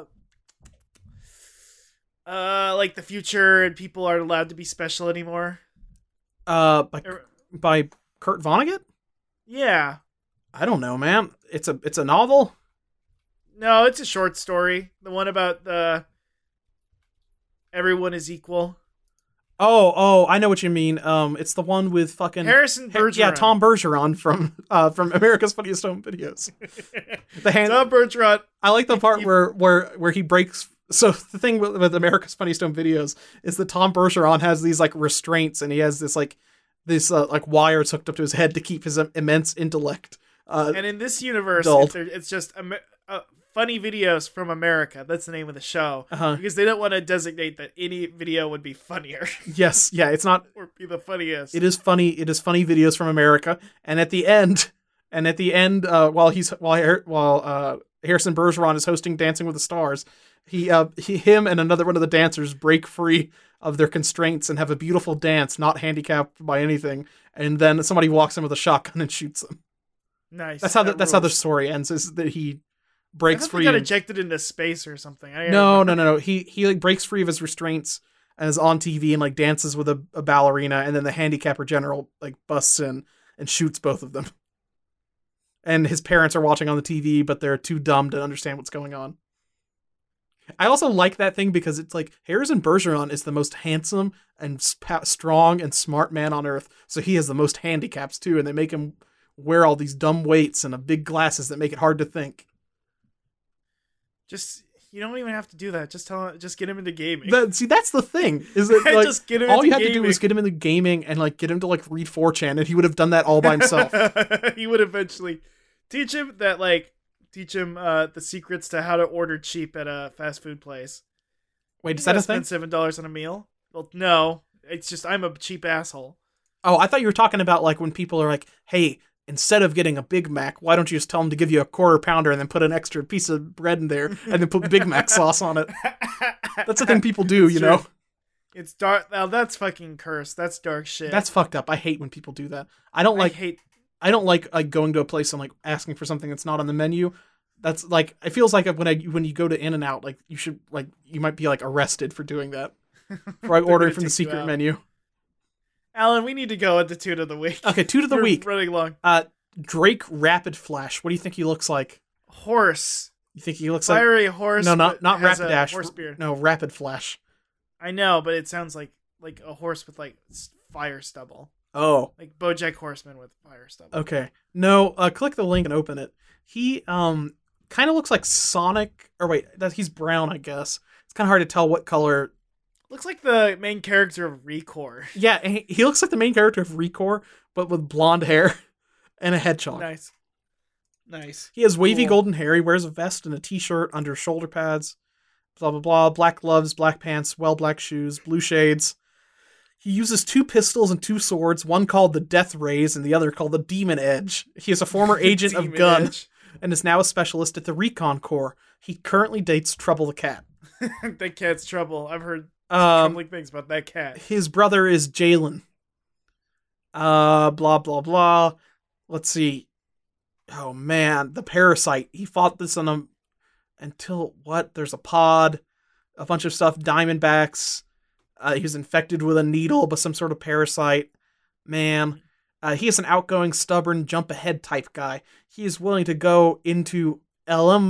uh like the future and people aren't allowed to be special anymore?
Uh, by
Er,
by Kurt Vonnegut.
Yeah.
I don't know, man. It's a it's a novel.
No, it's a short story. The one about the everyone is equal.
Oh, oh, I know what you mean. Um, it's the one with fucking
Harrison
Ha-
Bergeron.
yeah, Tom Bergeron from uh from America's Funniest Home Videos. The hand.
Tom Bergeron.
I like the part
He-
where where where he breaks. So the thing with, with America's Funniest Home Videos is that Tom Bergeron has these like restraints, and he has this like this uh, like wires hooked up to his head to keep his um, immense intellect. Uh,
And in this universe,
Dulled.
if there- it's just Amer- uh, funny videos from America. That's the name of the show.
uh-huh.
Because they don't want to designate that any video would be funnier
Yes, yeah, it's not.
or be the funniest.
It is funny. It is funny videos from America, and at the end, and at the end, uh, while he's while Har- while uh, Harrison Bergeron is hosting Dancing with the Stars, he uh he him and another one of the dancers break free of their constraints and have a beautiful dance, not handicapped by anything. And then somebody walks in with a shotgun and shoots them.
Nice.
That's how the,
That
that's how the
rules.
story ends. Is that he
I
breaks
thought they
free?
got
and-
ejected into space or something. I
no,
remember.
no, no, no. He he like breaks free of his restraints and is on T V and like dances with a, a ballerina, and then the handicapper general like busts in and shoots both of them. And his parents are watching on the T V, but they're too dumb to understand what's going on. I also like that thing because it's like Harrison Bergeron is the most handsome and sp- strong and smart man on earth, so he has the most handicaps too, and they make him wear all these dumb weights and a big glasses that make it hard to think.
Just you don't even have to do that. Just tell just get him into gaming.
That, see, that's the thing. Is that like,
just get him
all
into
you had to do
gaming.
was get him into gaming and like get him to like read four chan, and he would have done that all by himself.
He would eventually teach him that like teach him uh the secrets to how to order cheap at a fast food place.
Wait, is
You
that a
gotta
thing?
spend seven dollars on a meal? Well, no. It's just I'm a cheap asshole.
Oh, I thought you were talking about like when people are like, "Hey, instead of getting a Big Mac, why don't you just tell them to give you a quarter pounder and then put an extra piece of bread in there and then put Big Mac sauce on it?" That's the thing people do,
It's
you
true.
know.
It's dark. Now that's fucking cursed. That's dark shit.
That's fucked up. I hate when people do that. I don't like.
I hate.
I don't like like going to a place and like asking for something that's not on the menu. That's like it feels like when I when you go to In-N-Out, like you should like you might be like arrested for doing that. For like
They're
ordering
gonna
from the
take you
secret
out.
menu.
Alan, we need to go at the tune of the week.
Okay, two to the
We're
week.
running long.
Uh, Drake Rapid Flash. What do you think he looks like?
Horse,
You think he looks like
fiery horse.
no, not
but
not
has
Rapid
a
Dash.
Horse beard.
No, Rapid Flash.
I know, but it sounds like like a horse with like s- fire stubble,
Oh,
like BoJack Horseman with fire stubble.
okay. No, uh, click the link and open it. He um kind of looks like Sonic. Or wait, that he's brown, I guess. It's kind of hard to tell what color.
Looks like the main character of Recore.
Yeah, he, he looks like the main character of Recore, but with blonde hair and a hedgehog.
Nice, nice.
He has wavy
Cool.
golden hair. He wears a vest and a t-shirt under shoulder pads. Blah, blah, blah. Black gloves, black pants, well black shoes, blue shades. He uses two pistols and two swords, one called the Death Rays and the other called the Demon Edge. He is a former agent of
Demon
Gun
Edge.
and is now a specialist at the Recon Corps. He currently dates Trouble the Cat.
That cat's trouble. I've heard
Um,
troubling things about that cat.
his brother is Jalen. Uh, blah, blah, blah. Let's see. Oh, man. The Parasite. He fought this on a... Until, what? There's a pod. A bunch of stuff. Diamondbacks. Uh, he was infected with a needle by some sort of parasite. Man. Uh, he is an outgoing, stubborn, jump-ahead type guy. He is willing to go into L M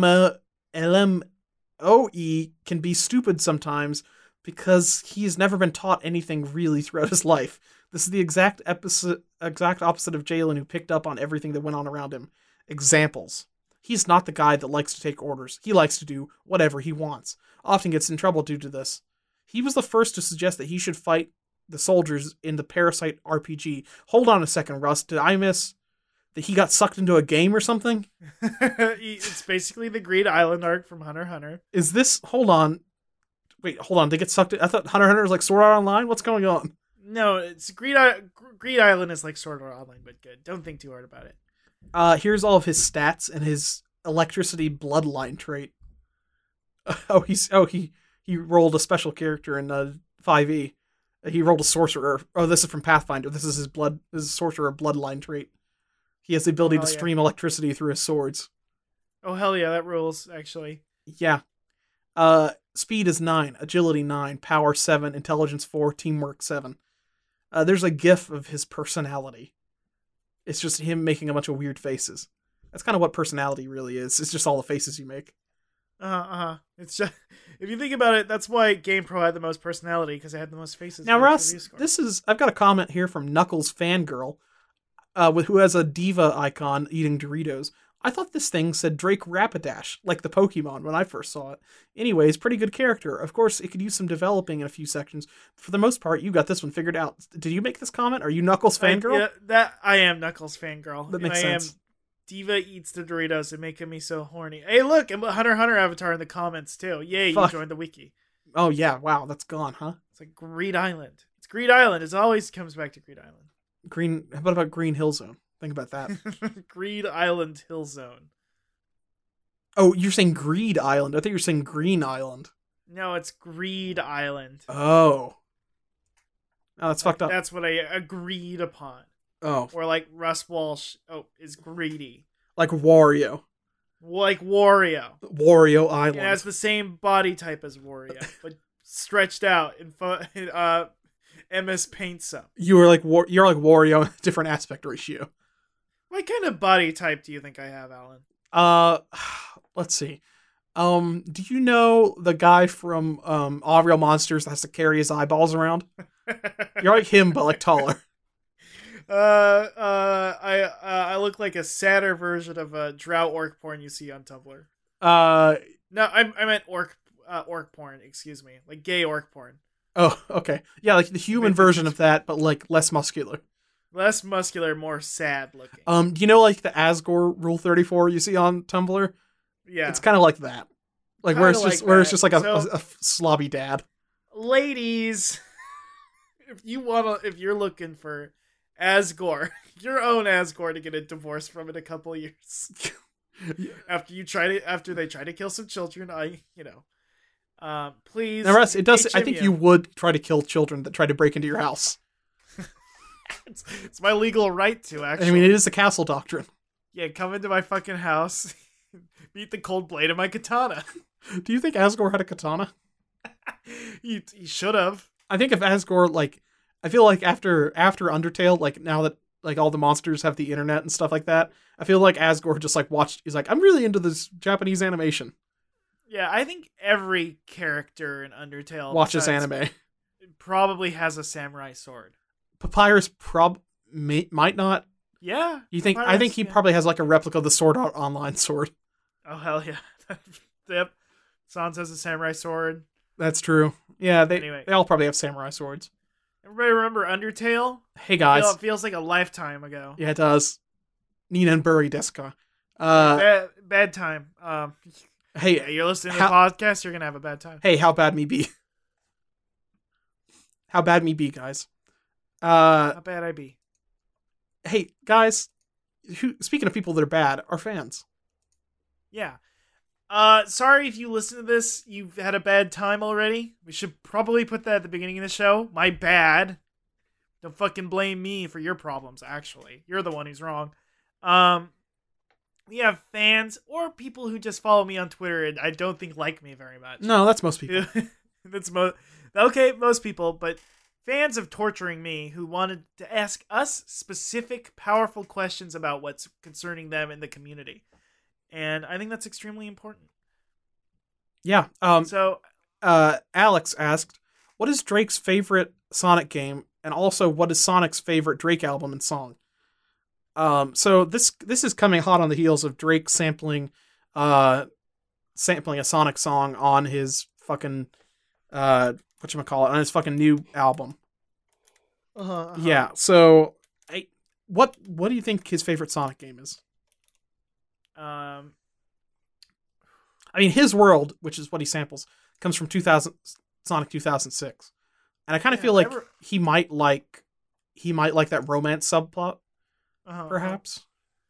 O E, can be stupid sometimes, because he's never been taught anything really throughout his life. This is the exact episode, exact opposite of Jalen, who picked up on everything that went on around him. Examples. He's not the guy that likes to take orders. He likes to do whatever he wants. Often gets in trouble due to this. He was the first to suggest that he should fight the soldiers in the Parasite R P G. Hold on a second, Russ. Did I miss... that he got sucked into a game or something?
It's basically the Greed Island arc from Hunter x Hunter.
Is this? Hold on. Wait, hold on. They get sucked in. I thought Hunter x Hunter was like Sword Art Online. What's going on?
No, it's Greed, I- Greed Island is like Sword Art Online, but good. Don't think too hard about it.
Uh, here's all of his stats and his electricity bloodline trait. Oh, he's oh he he rolled a special character in uh, five E. He rolled a sorcerer. Oh, this is from Pathfinder. This is his blood. This is sorcerer bloodline trait. He has the ability
Oh,
to
yeah.
stream electricity through his swords.
Oh, hell yeah, that rules, actually.
Yeah. Uh, speed is nine, agility nine, power seven, intelligence four, teamwork seven. Uh, there's a gif of his personality. It's just him making a bunch of weird faces. That's kind of what personality really is. It's just all the faces you make.
Uh-huh, uh-huh. It's just, if you think about it, that's why GamePro had the most personality, because it had the most faces.
Now,
for its
Russ,
review score.
this is, I've got a comment here from Knuckles Fangirl, uh, with, who has a diva icon eating Doritos. I thought this thing said Drake Rapidash, like the Pokemon when I first saw it. Anyways, pretty good character. Of course, it could use some developing in a few sections. For the most part, you got this one figured out. Did you make this comment? Are you Knuckles
I-
Fangirl?
yeah, that, I am Knuckles Fangirl.
That makes
and I
sense.
am Diva eats the Doritos and making me so horny. Hey, look, I'm a Hunter x Hunter avatar in the comments, too. Yay,
Fuck.
you joined the wiki.
Oh, yeah. Wow, that's gone, huh?
It's like Greed Island. It's Greed Island. It always comes back to Greed Island.
Green. What about Green Hill Zone? Think about that.
Greed Island Hill Zone.
Oh, you're saying Greed Island. I thought you were saying Green Island.
No, it's Greed Island.
Oh. Oh, that's fucked up.
That's what I agreed upon.
Oh.
Or like Russ Walsh, oh, is greedy.
Like Wario.
Like Wario.
Wario Island.
It has the same body type as Wario, but stretched out in fo- uh, M S Paint some.
You were like War- you're like Wario in a different aspect ratio.
What kind of body type do you think I have, Alan?
Uh, let's see. Um, do you know the guy from um All Real Monsters that has to carry his eyeballs around? You're like him, but like taller.
Uh, uh, I uh, I look like a sadder version of a drought orc porn you see on Tumblr.
Uh,
No, I I meant orc uh, orc porn. Excuse me, like gay orc porn.
oh, okay. Yeah, like the human version of that, but like less muscular.
Less muscular, more sad looking.
Um, do you know like the Asgore Rule thirty-four you see on Tumblr?
Yeah,
It's kind of like that. Like where it's
Kinda
just
like
where it's
that.
just like a,
So-
a, a slobby dad.
ladies, if you wanna, if you're looking for Asgore, your own Asgore to get a divorce from in a couple years, after you try to, after they try to kill some children, I, you know, um, please.
Now, Russ, it does. I
H M
think
U.
you would try to kill children that try to break into your house.
It's, it's my legal right to actually.
I mean, it is the castle doctrine.
Yeah, come into my fucking house, beat the cold blade of my katana.
Do you think Asgore had a katana?
he he should have.
I think if Asgore, like, I feel like after after Undertale, like now that like all the monsters have the internet and stuff like that, I feel like Asgore just like watched. He's like, I'm really into this Japanese animation.
Yeah, I think every character in Undertale
Watches
besides-
anime.
probably has a samurai sword.
Papyrus prob may, might not.
Yeah.
You think? I
Papyrus,
think he
yeah.
probably has like a replica of the Sword Art Online sword.
Oh hell yeah. Yep. Sans has a samurai sword.
That's true. Yeah, they
Anyway.
they all probably have samurai swords.
Everybody remember Undertale?
Hey guys,
Feel- it feels like a lifetime ago.
yeah, it does. Nina and Buri Deska. Uh,
bad, bad time. Um, yeah,
hey,
you're listening to
how-
the podcast, you're gonna have a bad time.
hey, how bad me be? How bad me be, guys? Uh,
How bad I be?
hey guys, who, speaking of people that are bad, are fans.
Yeah. Uh, sorry if you listen to this, you've had a bad time already. We should probably put that at the beginning of the show. My bad. Don't fucking blame me for your problems, actually. You're the one who's wrong. Um, we have fans or people who just follow me on Twitter and I don't think like me very much.
No, that's most people.
That's mo- okay, most people, but fans of torturing me who wanted to ask us specific, powerful questions about what's concerning them in the community. And I think that's extremely important.
Yeah. Um.
So,
Uh. Alex asked, "What is Drake's favorite Sonic game, and also what is Sonic's favorite Drake album and song?" Um. So this this is coming hot on the heels of Drake sampling, uh, sampling a Sonic song on his fucking, uh, whatchamacallit, on his fucking new album.
uh-huh, uh-huh.
Yeah. So I what what do you think his favorite Sonic game is?
Um,
I mean, his world, which is what he samples, comes from two thousand Sonic two thousand six, and I kind of
Yeah,
feel like
ever-
he might like he might like that romance subplot,
uh-huh.
perhaps.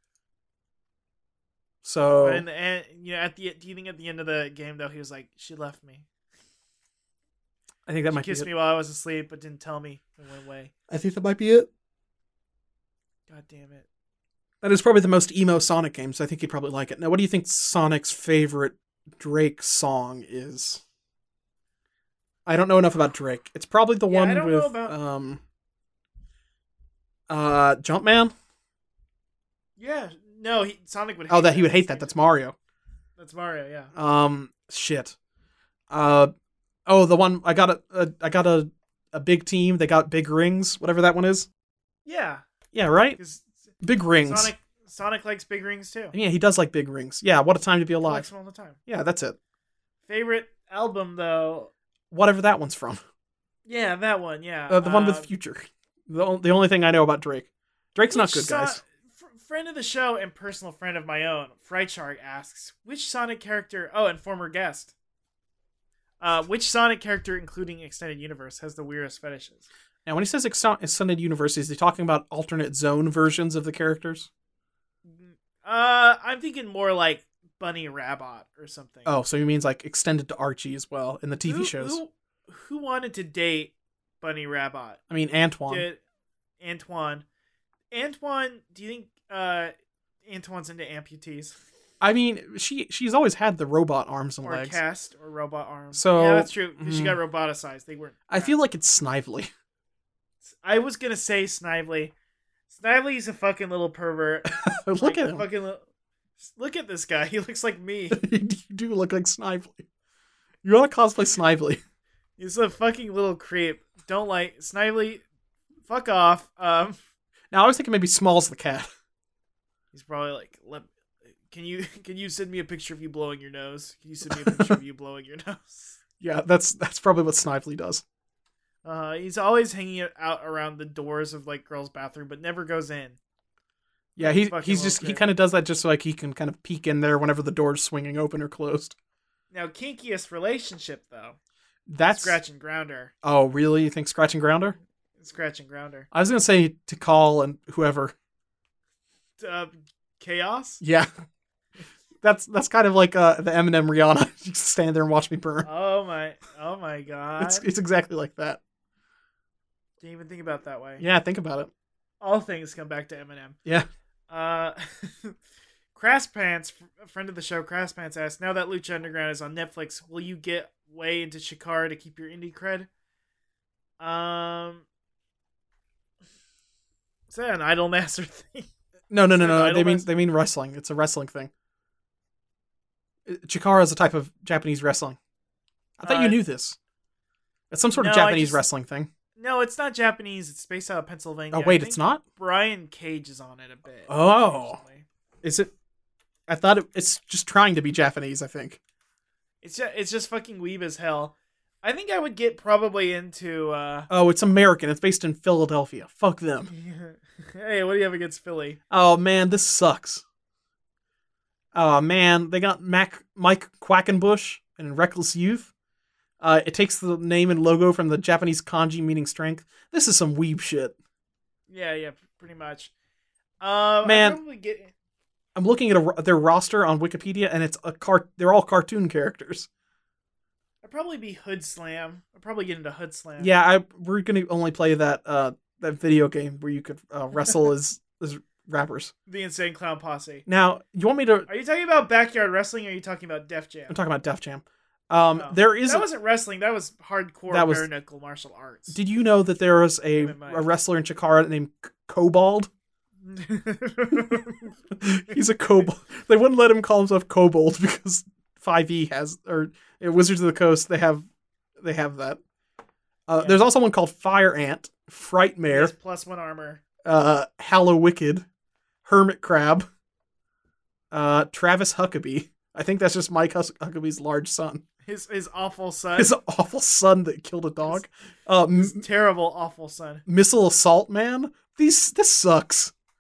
So
But in the end, you know, at the do you think at the end of the game though he was like, she left me.
I think that
She
might be
kissed
it.
me while I was asleep, but didn't tell me and went away.
I think that might be it.
God damn it.
That is probably the most emo Sonic game, so I think he'd probably like it. Now, what do you think Sonic's favorite Drake song is? I don't know enough about Drake. It's probably the
Yeah, I
one
don't know
with
about-
um uh Jumpman.
Yeah, no, he, Sonic would. Hate
Oh, that he would hate that. That's Mario.
That's Mario. Yeah.
Um, shit. Uh, oh, the one I got a, a I got a a big team. They got big rings. Whatever that one is.
Yeah,
Yeah, right.
because
Big rings.
Sonic Sonic likes big rings too.
Yeah, he does like big rings. Yeah, what a time to be
He likes
alive.
them all the time.
Yeah, that's it.
Favorite album though?
Whatever that one's from.
Yeah, that one. Yeah,
Uh, the one with
Uh,
Future. The, on- the only thing I know about Drake. Drake's not
which
good,
Son-
guys.
fr- friend of the show and personal friend of my own, Fright Shark asks, which Sonic character? Oh, and former guest. Uh, which Sonic character, including extended universe, has the weirdest fetishes?
Now, when he says ex- extended universe, is he talking about alternate zone versions of the characters?
Uh, I'm thinking more like Bunny Rabbit or something.
Oh, so he means like extended to Archie as well in the T V
who,
shows.
Who, who wanted to date Bunny Rabbit?
I mean, Antoine.
Did Antoine? Antoine, do you think uh Antoine's into amputees
I mean, she she's always had the robot arms and
or
legs.
cast or robot arms?
So-
yeah, that's true. 'Cause she
mm.
got roboticized. They weren't.
I feel like it's Snively.
I was gonna say Snively. Snively's a fucking little pervert.
Look
Like,
at him.
Fucking li- look at this guy. He looks like me.
You do look like Snively. You want to cosplay Snively?
He's a fucking little creep. Don't like Snively. Fuck off. Um,
Now, I was thinking maybe Smalls the cat.
he's probably like, Let, can you can you send me a picture of you blowing your nose? Can you send me a picture of you blowing your nose?
Yeah, that's that's probably what Snively does.
Uh, he's always hanging out around the doors of like girls' bathroom, but never goes in.
Yeah, he
Fucking
he's
little
just he
creep.
kind of does that just so like he can kind of peek in there whenever the door's swinging open or closed.
Now, kinkiest relationship though,
That's
Scratch and Grounder.
Oh, really? You think Scratch and Grounder?
Scratch and Grounder.
I was gonna say to call and whoever.
Uh, chaos.
Yeah, that's that's kind of like uh, the Eminem Rihanna. You just stand there and watch me burn.
Oh my! Oh my god!
It's it's exactly like that.
Didn't even think about it that way.
Yeah, think about it.
All things come back to Eminem.
Yeah.
Uh, Crass Pants, a friend of the show, Crass Pants asks, now that Lucha Underground is on Netflix, will you get way into Shikara to keep your indie cred? Um, is that an Idolmaster thing?
No, no, no,
Is that
no.
an
They mean
Idolmaster?
they mean wrestling. It's a wrestling thing. Chikara is a type of Japanese wrestling. I thought
Uh,
you knew this. It's some sort of
no, I
Japanese
just-
wrestling thing.
No, it's not Japanese. It's based out of Pennsylvania.
Oh
I
wait,
think
it's not.
Brian Cage is on it a bit.
Oh.
occasionally.
Is it? I thought it, it's just trying to be Japanese. I think.
It's just, it's just fucking weeb as hell. I think I would get probably into. uh
Oh, it's American. It's based in Philadelphia. Fuck them.
Hey, what do you have against Philly?
Oh man, this sucks. Oh man, they got Mac Mike Quackenbush in Reckless Youth. Uh, it takes the name and logo from the Japanese kanji meaning strength. This is some weeb shit.
Yeah, yeah, pretty much. Um,
Man.
I'd probably get.
I'm looking at a, their roster on Wikipedia, and it's a car. They're all cartoon characters.
I'd probably be Hood Slam. I'd probably get into Hood Slam.
Yeah, I we're gonna only play that uh that video game where you could uh, wrestle as as rappers.
The Insane Clown Posse.
Now, you want me to?
Are you talking about Backyard Wrestling or are you talking about Def Jam?
I'm talking about Def Jam. Um,
Oh.
there is.
That
A,
wasn't wrestling. That was hardcore
That was-
bare knuckle martial arts.
did you know that there was a,
M M A.
a wrestler in Chikara named C- Kobold? He's a kobold. They wouldn't let him call himself Kobold because five E has, or uh, Wizards of the Coast, they have, they have that. Uh,
Yeah.
There's also one called Fire Ant,
He has
Frightmare,
plus one armor.
uh, Hallow Wicked, Hermit Crab, uh, Travis Huckabee. I think that's just Mike Hus- Huckabee's large son.
His his awful son.
His awful son that killed a dog. Uh,
His
M-
terrible awful son.
Missile Assault Man. These this sucks.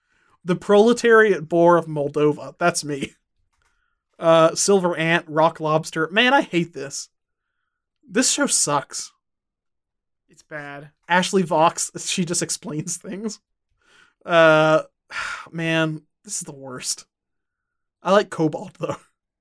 The proletariat boar of Moldova. That's me. Uh, Silver Ant, Rock Lobster. Man, I hate this. This show sucks.
It's bad.
Ashley Vox, she just explains things. Uh, man, this is the worst. I like Cobalt, though.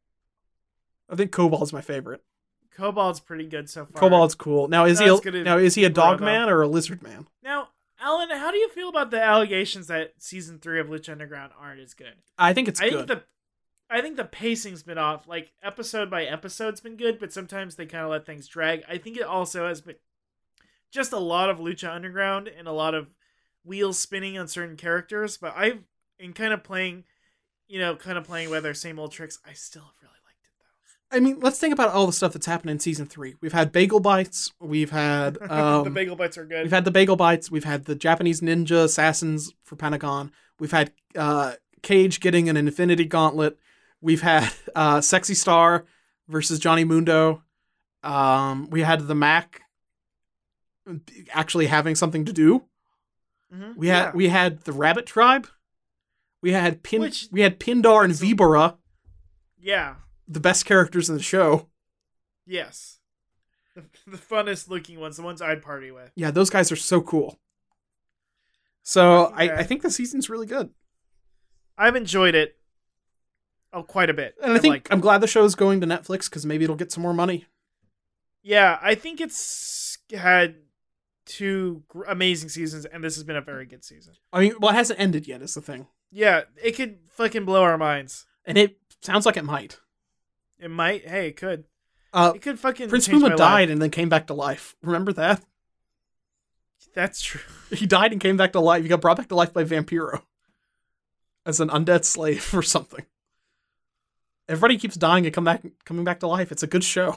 I think Cobalt's my favorite.
Cobalt's pretty good so far.
Cobalt's cool. Now, is
Not
he
as
a, now is he a dog man or a lizard man?
Now, Alan, how do you feel about the allegations that season three of Lucha Underground aren't as good?
I think it's
I
good.
think the I think the pacing's been off. Like, episode by episode's been good, but sometimes they kind of let things drag. I think it also has been just a lot of Lucha Underground and a lot of wheels spinning on certain characters. But I've, in kind of playing, you know, kind of playing with their same old tricks, I still really liked it, though.
I mean, let's think about all the stuff that's happened in season three. We've had Bagel Bites. We've had... Um,
the Bagel Bites are good.
We've had the Bagel Bites. We've had the Japanese ninja assassins for Pentagon. We've had uh, Cage getting an Infinity Gauntlet. We've had uh, Sexy Star versus Johnny Mundo. Um, we had the Mac actually having something to do.
Mm-hmm.
We had
yeah.
we had the Rabbit Tribe. We had Pin
Which,
we had Pindar and Vibora.
Yeah.
The best characters in the show.
Yes. The, the funnest looking ones, the ones I'd party with.
Yeah, those guys are so cool. So
Okay.
I, I think the season's really good.
I've enjoyed it. Oh, quite a bit.
And I think
like,
I'm glad the show's going to Netflix because maybe it'll get some more money.
Yeah, I think it's had two gr- amazing seasons, and this has been a very good season.
I mean, well, it hasn't ended yet, is the thing.
Yeah, it could fucking blow our minds.
And it sounds like it might.
It might. Hey, it could.
Uh,
It could fucking
Prince
change
Puma
my
died
life.
and then came back to life. Remember that?
That's true.
He died and came back to life. He got brought back to life by Vampiro. As an undead slave or something. Everybody keeps dying and come back, coming back to life. It's a good show.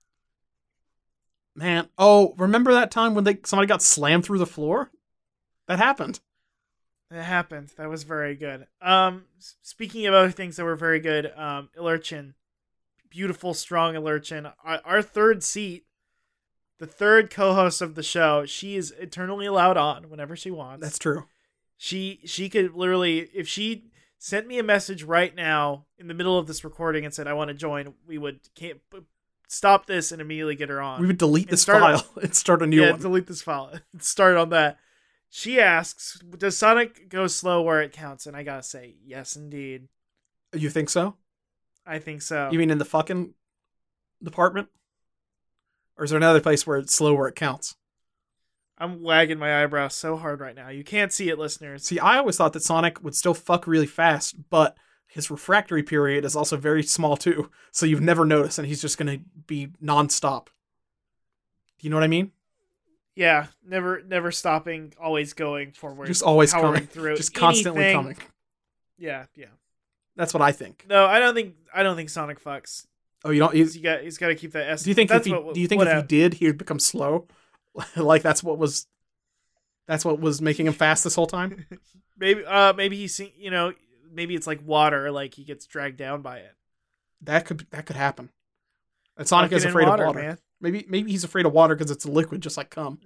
Man. Oh, remember that time when they somebody got slammed through the floor? That happened.
It happened. That was very good. Um, s- speaking of other things that were very good, um, Ilurchin, beautiful, strong Ilurchin, our, our third seat, the third co-host of the show. She is eternally allowed on whenever she wants.
That's true.
She she could literally, if she sent me a message right now in the middle of this recording and said I want to join, we would can't stop this and immediately get her on.
We would delete
And
this
start-
file and start a new
yeah,
one.
delete this file. Start on that. She asks, does Sonic go slow where it counts? And I gotta say, yes, indeed.
You think so?
I think so.
You mean in the fucking department? Or is there another place where it's slow where it counts?
I'm wagging my eyebrows so hard right now. You can't see it, listeners.
See, I always thought that Sonic would still fuck really fast, but his refractory period is also very small too, so you've never noticed, and he's just going to be nonstop. Do you know what I mean?
Yeah, never never stopping, always going forward.
Just always
powering
coming.
through
Just constantly
anything.
coming.
Yeah, yeah.
That's what I think.
No, I don't think I don't think Sonic fucks.
Oh, you don't? You,
He's got he's got to keep that S.
do you think
that's
if he,
what,
do you think
what
if he
hap-
did, he would become slow? Like that's what was that's what was making him fast this whole time?
maybe uh maybe he's seen- you know maybe it's like water, like he gets dragged down by it.
That could that could happen. And Sonic
Fucking
is
in
afraid
water,
of water.
man.
Maybe maybe he's afraid of water because it's a liquid, just like cum.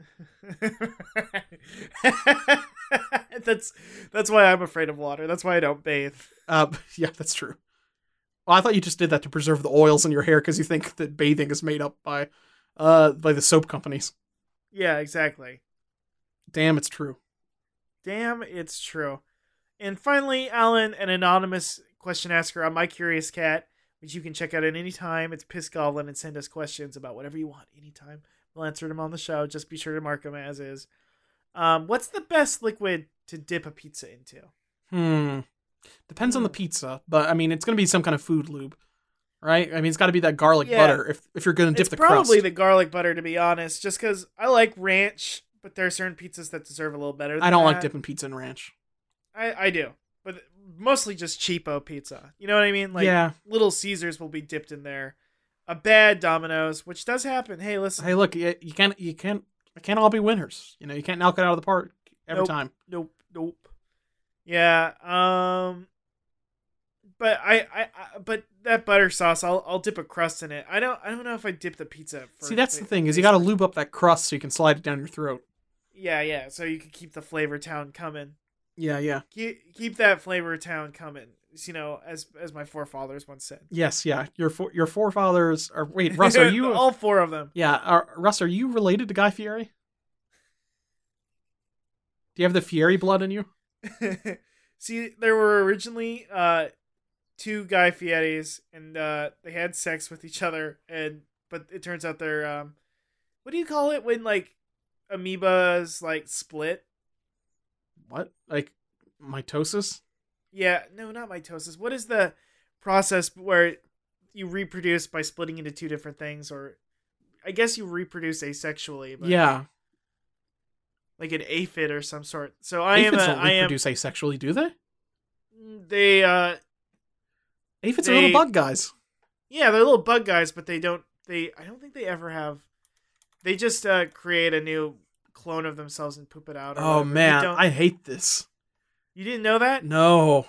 that's that's why I'm afraid of water. That's why I don't bathe.
Uh, yeah, that's true. Well, I thought you just did that to preserve the oils in your hair because you think that bathing is made up by, uh, by the soap companies.
Yeah, exactly.
Damn, it's true.
Damn, it's true. And finally, Alan, an anonymous question asker on My Curious Cat, which you can check out at any time. It's Piss Goblin, and send us questions about whatever you want anytime. We'll answer them on the show. Just be sure to mark them as is. Um, what's the best liquid to dip a pizza into?
Hmm. Depends on the pizza, but I mean, it's going to be some kind of food lube, right? I mean, it's got to be that garlic
Yeah.
butter if if you're going to dip
It's
the
probably
crust.
the garlic butter, to be honest, just because I like ranch, but there are certain pizzas that deserve a little better than
I don't like
that.
dipping pizza in ranch.
I, I do, but mostly just cheapo pizza. You know what I mean? Like,
Yeah.
Little Caesars will be dipped in there. A bad Domino's, which does happen. Hey, listen.
Hey, look, you, you can't you can't it can't all be winners. You know, you can't knock it out of the park every
Nope.
time.
Nope, nope. Yeah, um, but I, I, I, but that butter sauce, I'll, I'll dip a crust in it. I don't, I don't know if I dip the pizza. For,
See, that's the
for-
thing is you got to lube up that crust so you can slide it down your throat.
Yeah, yeah. So you can keep the flavor town coming.
Yeah, yeah.
Keep, keep that flavor town coming. You know, as as my forefathers once said.
Yes, yeah. Your for, your forefathers are. Wait, Russ, are you
all four of them?
Yeah, are, Russ, are you related to Guy Fieri? Do you have the Fieri blood in you?
See, there were originally uh, two Guy Fieris, and uh, they had sex with each other, and but it turns out they're um, what do you call it when like amoebas like split?
What? Like mitosis?
Yeah, no, not mitosis. What is the process where you reproduce by splitting into two different things, or I guess you reproduce asexually? But
Yeah,
like an aphid or some sort. So I
aphids
am. A,
don't
I am.
reproduce asexually, do they?
They. uh
Aphids
they,
are little bug guys.
Yeah, they're little bug guys, but they don't. They. I don't think they ever have. They just uh create a new clone of themselves and poop it out. Or
Oh
whatever.
man,
don't,
I hate this.
You didn't know that?
No.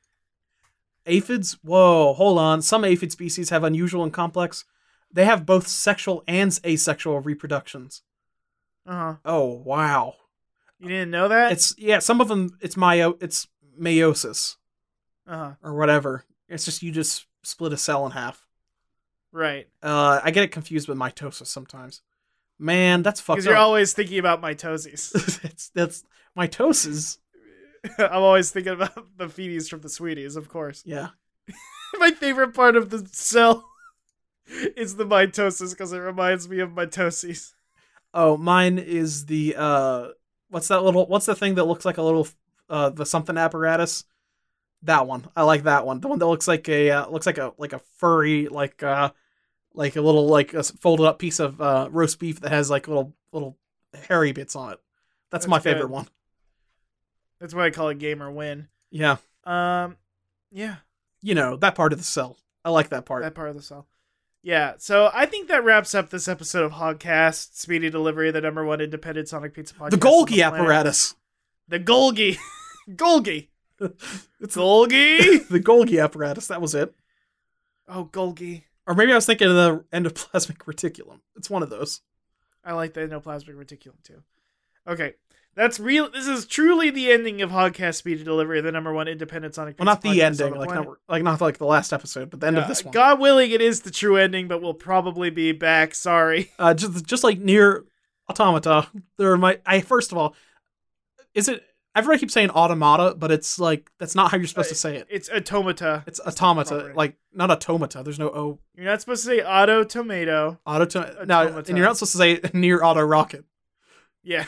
Aphids? Whoa, hold on. Some aphid species have unusual and complex. They have both sexual and asexual reproductions.
Uh huh.
Oh, wow.
You didn't know that?
It's yeah, some of them it's myo it's meiosis
uh huh.
or whatever. It's just you just split a cell in half.
Right.
Uh I get it confused with mitosis sometimes. Man, that's fucked up.
Because you're always thinking about mitoses.
that's that's mitosis.
I'm always thinking about the feeties from the sweeties, of course.
Yeah.
My favorite part of the cell is the mitosis because it reminds me of mitoses.
Oh, mine is the uh what's that little what's the thing that looks like a little uh the something apparatus? That one. I like that one. The one that looks like a uh, looks like a like a furry like uh like a little like a folded up piece of uh roast beef that has like little little hairy bits on it. That's, That's my favorite
good.
one.
That's why I call it gamer win.
Yeah.
Um yeah.
You know, that part of the cell. I like that part.
That part of the cell. Yeah, so I think that wraps up this episode of Hogcast, Speedy Delivery, the number one independent Sonic Pizza podcast.
The Golgi apparatus.
The Golgi. Golgi. It's Golgi.
The Golgi apparatus. That was it.
Oh, Golgi.
Or maybe I was thinking of the endoplasmic reticulum. It's one of those.
I like the endoplasmic reticulum too. Okay. That's real. This is truly the ending of Hogcast Speedy Delivery, the number one independent Sonic Pizza
Well, not the
podcast
ending,
on
like
planet.
not like not like the last episode, but the end
Uh,
of this one.
God willing, it is the true ending, but we'll probably be back. Sorry.
Uh, just just like near Automata, there might. I first of all, is it? Everybody keeps saying automata, but it's like that's not how you're supposed
Uh,
to say it.
It's automata.
It's automata,
Properly.
like not automata. There's no o.
You're not supposed to say auto tomato.
Auto no,
Automata.
and you're not supposed to say near auto rocket.
Yeah.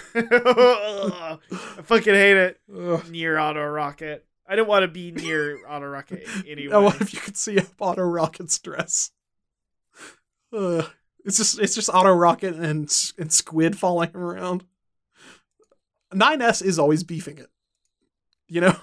I fucking hate it.
Ugh.
Near auto rocket. I don't want to be near auto rocket anyway.
I wonder if you could see up auto rocket's dress. Ugh. It's just it's just auto rocket and and squid falling around. nine S is always beefing it. You know?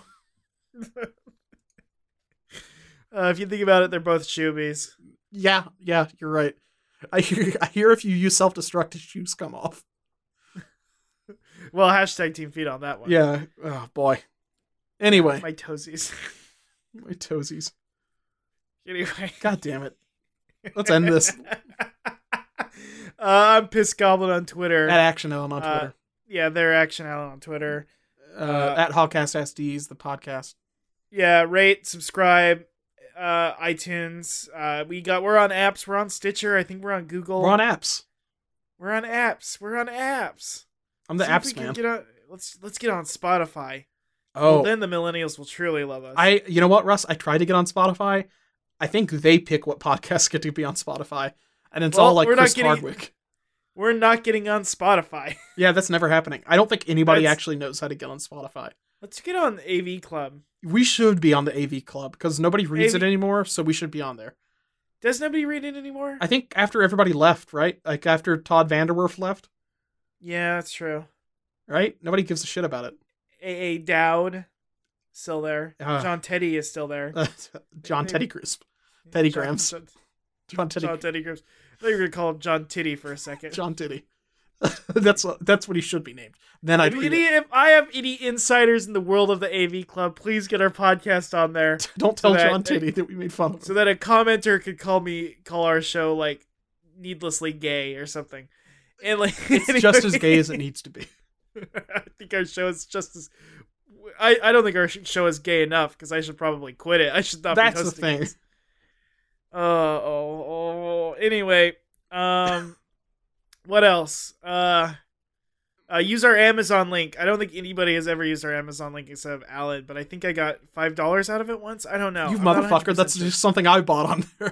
uh, if you think about it, they're both shoobies.
Yeah, yeah, you're right. I hear I hear if you use self-destruct, his shoes come off.
Well, hashtag team feet on that one.
Yeah. Oh boy. Anyway.
My toesies.
My toesies.
Anyway.
God damn it. Let's end this.
uh, I'm Piss Goblin on Twitter.
At Action Ellen on Twitter.
Uh, yeah, they're Action Allen on Twitter.
Uh, uh, at Hogcast S D is the podcast.
Yeah, rate, subscribe, uh, iTunes. Uh, we got we're on apps. We're on Stitcher. I think we're on Google.
We're on apps.
We're on apps. We're on apps.
I'm the
See if
apps
we can
man.
Get on, let's let's get on Spotify.
Oh,
Well, then the millennials will truly love us.
I. You know what, Russ? I tried to get on Spotify. I think they pick what podcasts get to be on Spotify, and it's
Well,
all like
we're not
Chris
getting-
Hardwick.
We're not getting on Spotify.
Yeah, that's never happening. I don't think anybody
That's-
actually knows how to get on Spotify.
Let's get on A V Club.
We should be on the A V Club because nobody reads
A V
it anymore, so we should be on there.
Does nobody read it anymore?
I think after everybody left, right? Like after Todd Vanderwerf left,
Yeah, that's true.
right? Nobody gives a shit about it.
A A Dowd, still there.
Uh,
John Teddy is still there.
John
Maybe-
Teddy Crisp. Teddy
John,
Grams.
John,
John Teddy.
John Teddy Grams. I thought you were going to call him John Titty for a second.
John Titty. that's what that's what he should be named. Then I'd
If,
read
any,
it.
if I have any insiders in the world of the A V Club, please get our podcast on there
Don't tell
so that-
John Titty that we made fun of him.
so that a commenter could call me, call our show like needlessly gay or something. And like
It's just as gay as it needs to be.
I think our show is just as I, I don't think our show is gay enough because I should probably quit it. I should not
That's
be
the
hosting
thing.
this. Uh, oh, oh. Anyway, um, what else? Uh, uh, use our Amazon link. I don't think anybody has ever used our Amazon link except Alan, but I think I got five dollars out of it once. I don't know.
You
I'm not
motherfucker, that's
sure.
just something I bought on there.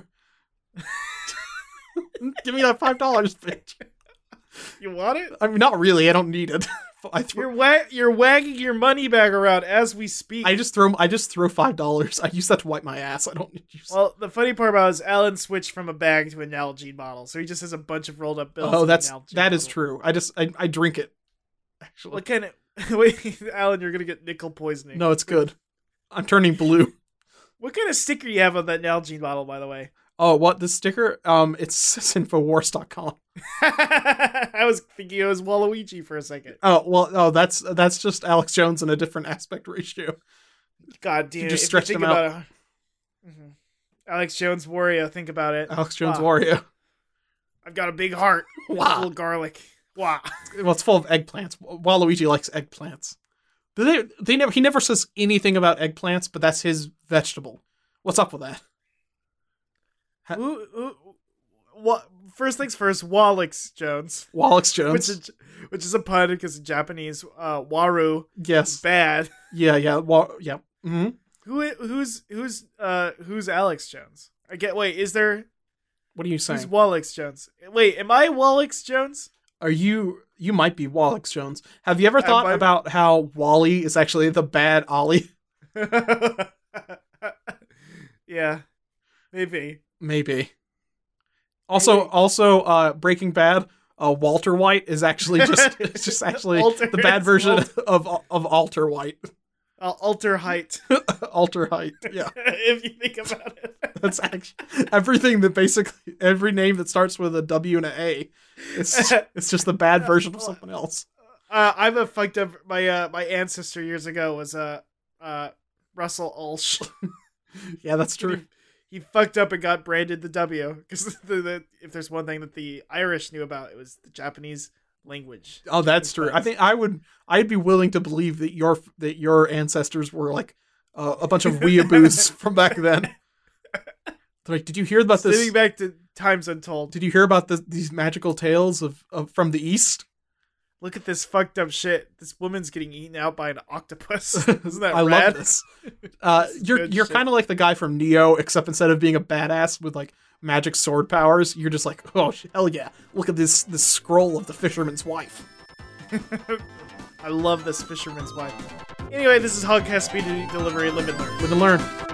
Give me that five dollars, bitch.
You want it?
I mean, not really. I don't need it. I throw,
You're wa- you're wagging your money bag around as we speak.
I just throw. I just throw five dollars. I use that to wipe my ass. I don't need use.
Well, the funny part about it is Alan switched from a bag to a Nalgene bottle, so he just has a bunch of rolled up bills.
Oh,
in a
that's
Nalgene
that is
bottle.
true. I just I, I drink it. Actually,
What kind of wait, Alan? You're gonna get nickel poisoning.
no, it's good. I'm turning blue.
What kind of sticker you have on that Nalgene bottle, by the way?
Oh, what the sticker? Um, it's infowars dot com.
I was thinking it was Waluigi for a second.
Oh well, oh that's that's just Alex Jones in a different aspect ratio.
God damn!
You
it,
just
if
stretched
think
him out.
about it- Mhm. Alex Jones Wario. Think about it.
Alex Jones
Wow.
Wario.
I've got a big heart.
Wow.
Full of garlic. Wow.
Well, it's full of eggplants. Waluigi likes eggplants. Do they? They never. He never says anything about eggplants, but that's his vegetable. What's up with that? Ha-
Ooh, ooh, what? First things first. Wallix Jones,
Wallix Jones.
which is which is a pun because in Japanese, uh, waru is
yes.
bad.
Yeah. Yeah. Wa- yeah. hmm
Who who's who's uh who's Alex Jones? I get. Wait, is there?
What are you
Who's
saying?
Wallix Jones? Wait, am I Wallix Jones?
Are you? You might be Wallix Jones. Have you ever thought
might-
about how Wally is actually the bad Ollie?
Yeah, maybe.
Maybe. Also,
Maybe.
also, uh, Breaking Bad. Uh, Walter White is actually just it's just actually
Alter-
the bad
it's
version
Walter-
of of Alter White.
Uh, alter height.
Alter Height. Yeah,
If you think about it.
that's actually everything that basically every name that starts with a W and an A. It's it's just the bad version of something else.
Uh, I'm a fucked up. My uh, my ancestor years ago was uh, uh, Russell Ulsh.
Yeah, that's true.
He fucked up and got branded the W because the, the, if there's one thing that the Irish knew about, it was the Japanese language.
Oh, that's true. I think I would. I'd be willing to believe that your that your ancestors were like uh, a bunch of weeaboos from back then. They're like, did you hear about this?
Sitting back to times untold.
Did you hear about this, these magical tales of, of from the East?
Look at this fucked up shit. This woman's getting eaten out by an octopus. Isn't that
I
rad?
love this. Uh,
This is
you're
good
you're
shit.
kind of like the guy from Neo, except instead of being a badass with like magic sword powers, you're just like, oh hell yeah! Look at this this scroll of the fisherman's wife.
I love this fisherman's wife. Anyway, this is Hogcast Speed Delivery Live and Learn.
Live and learn.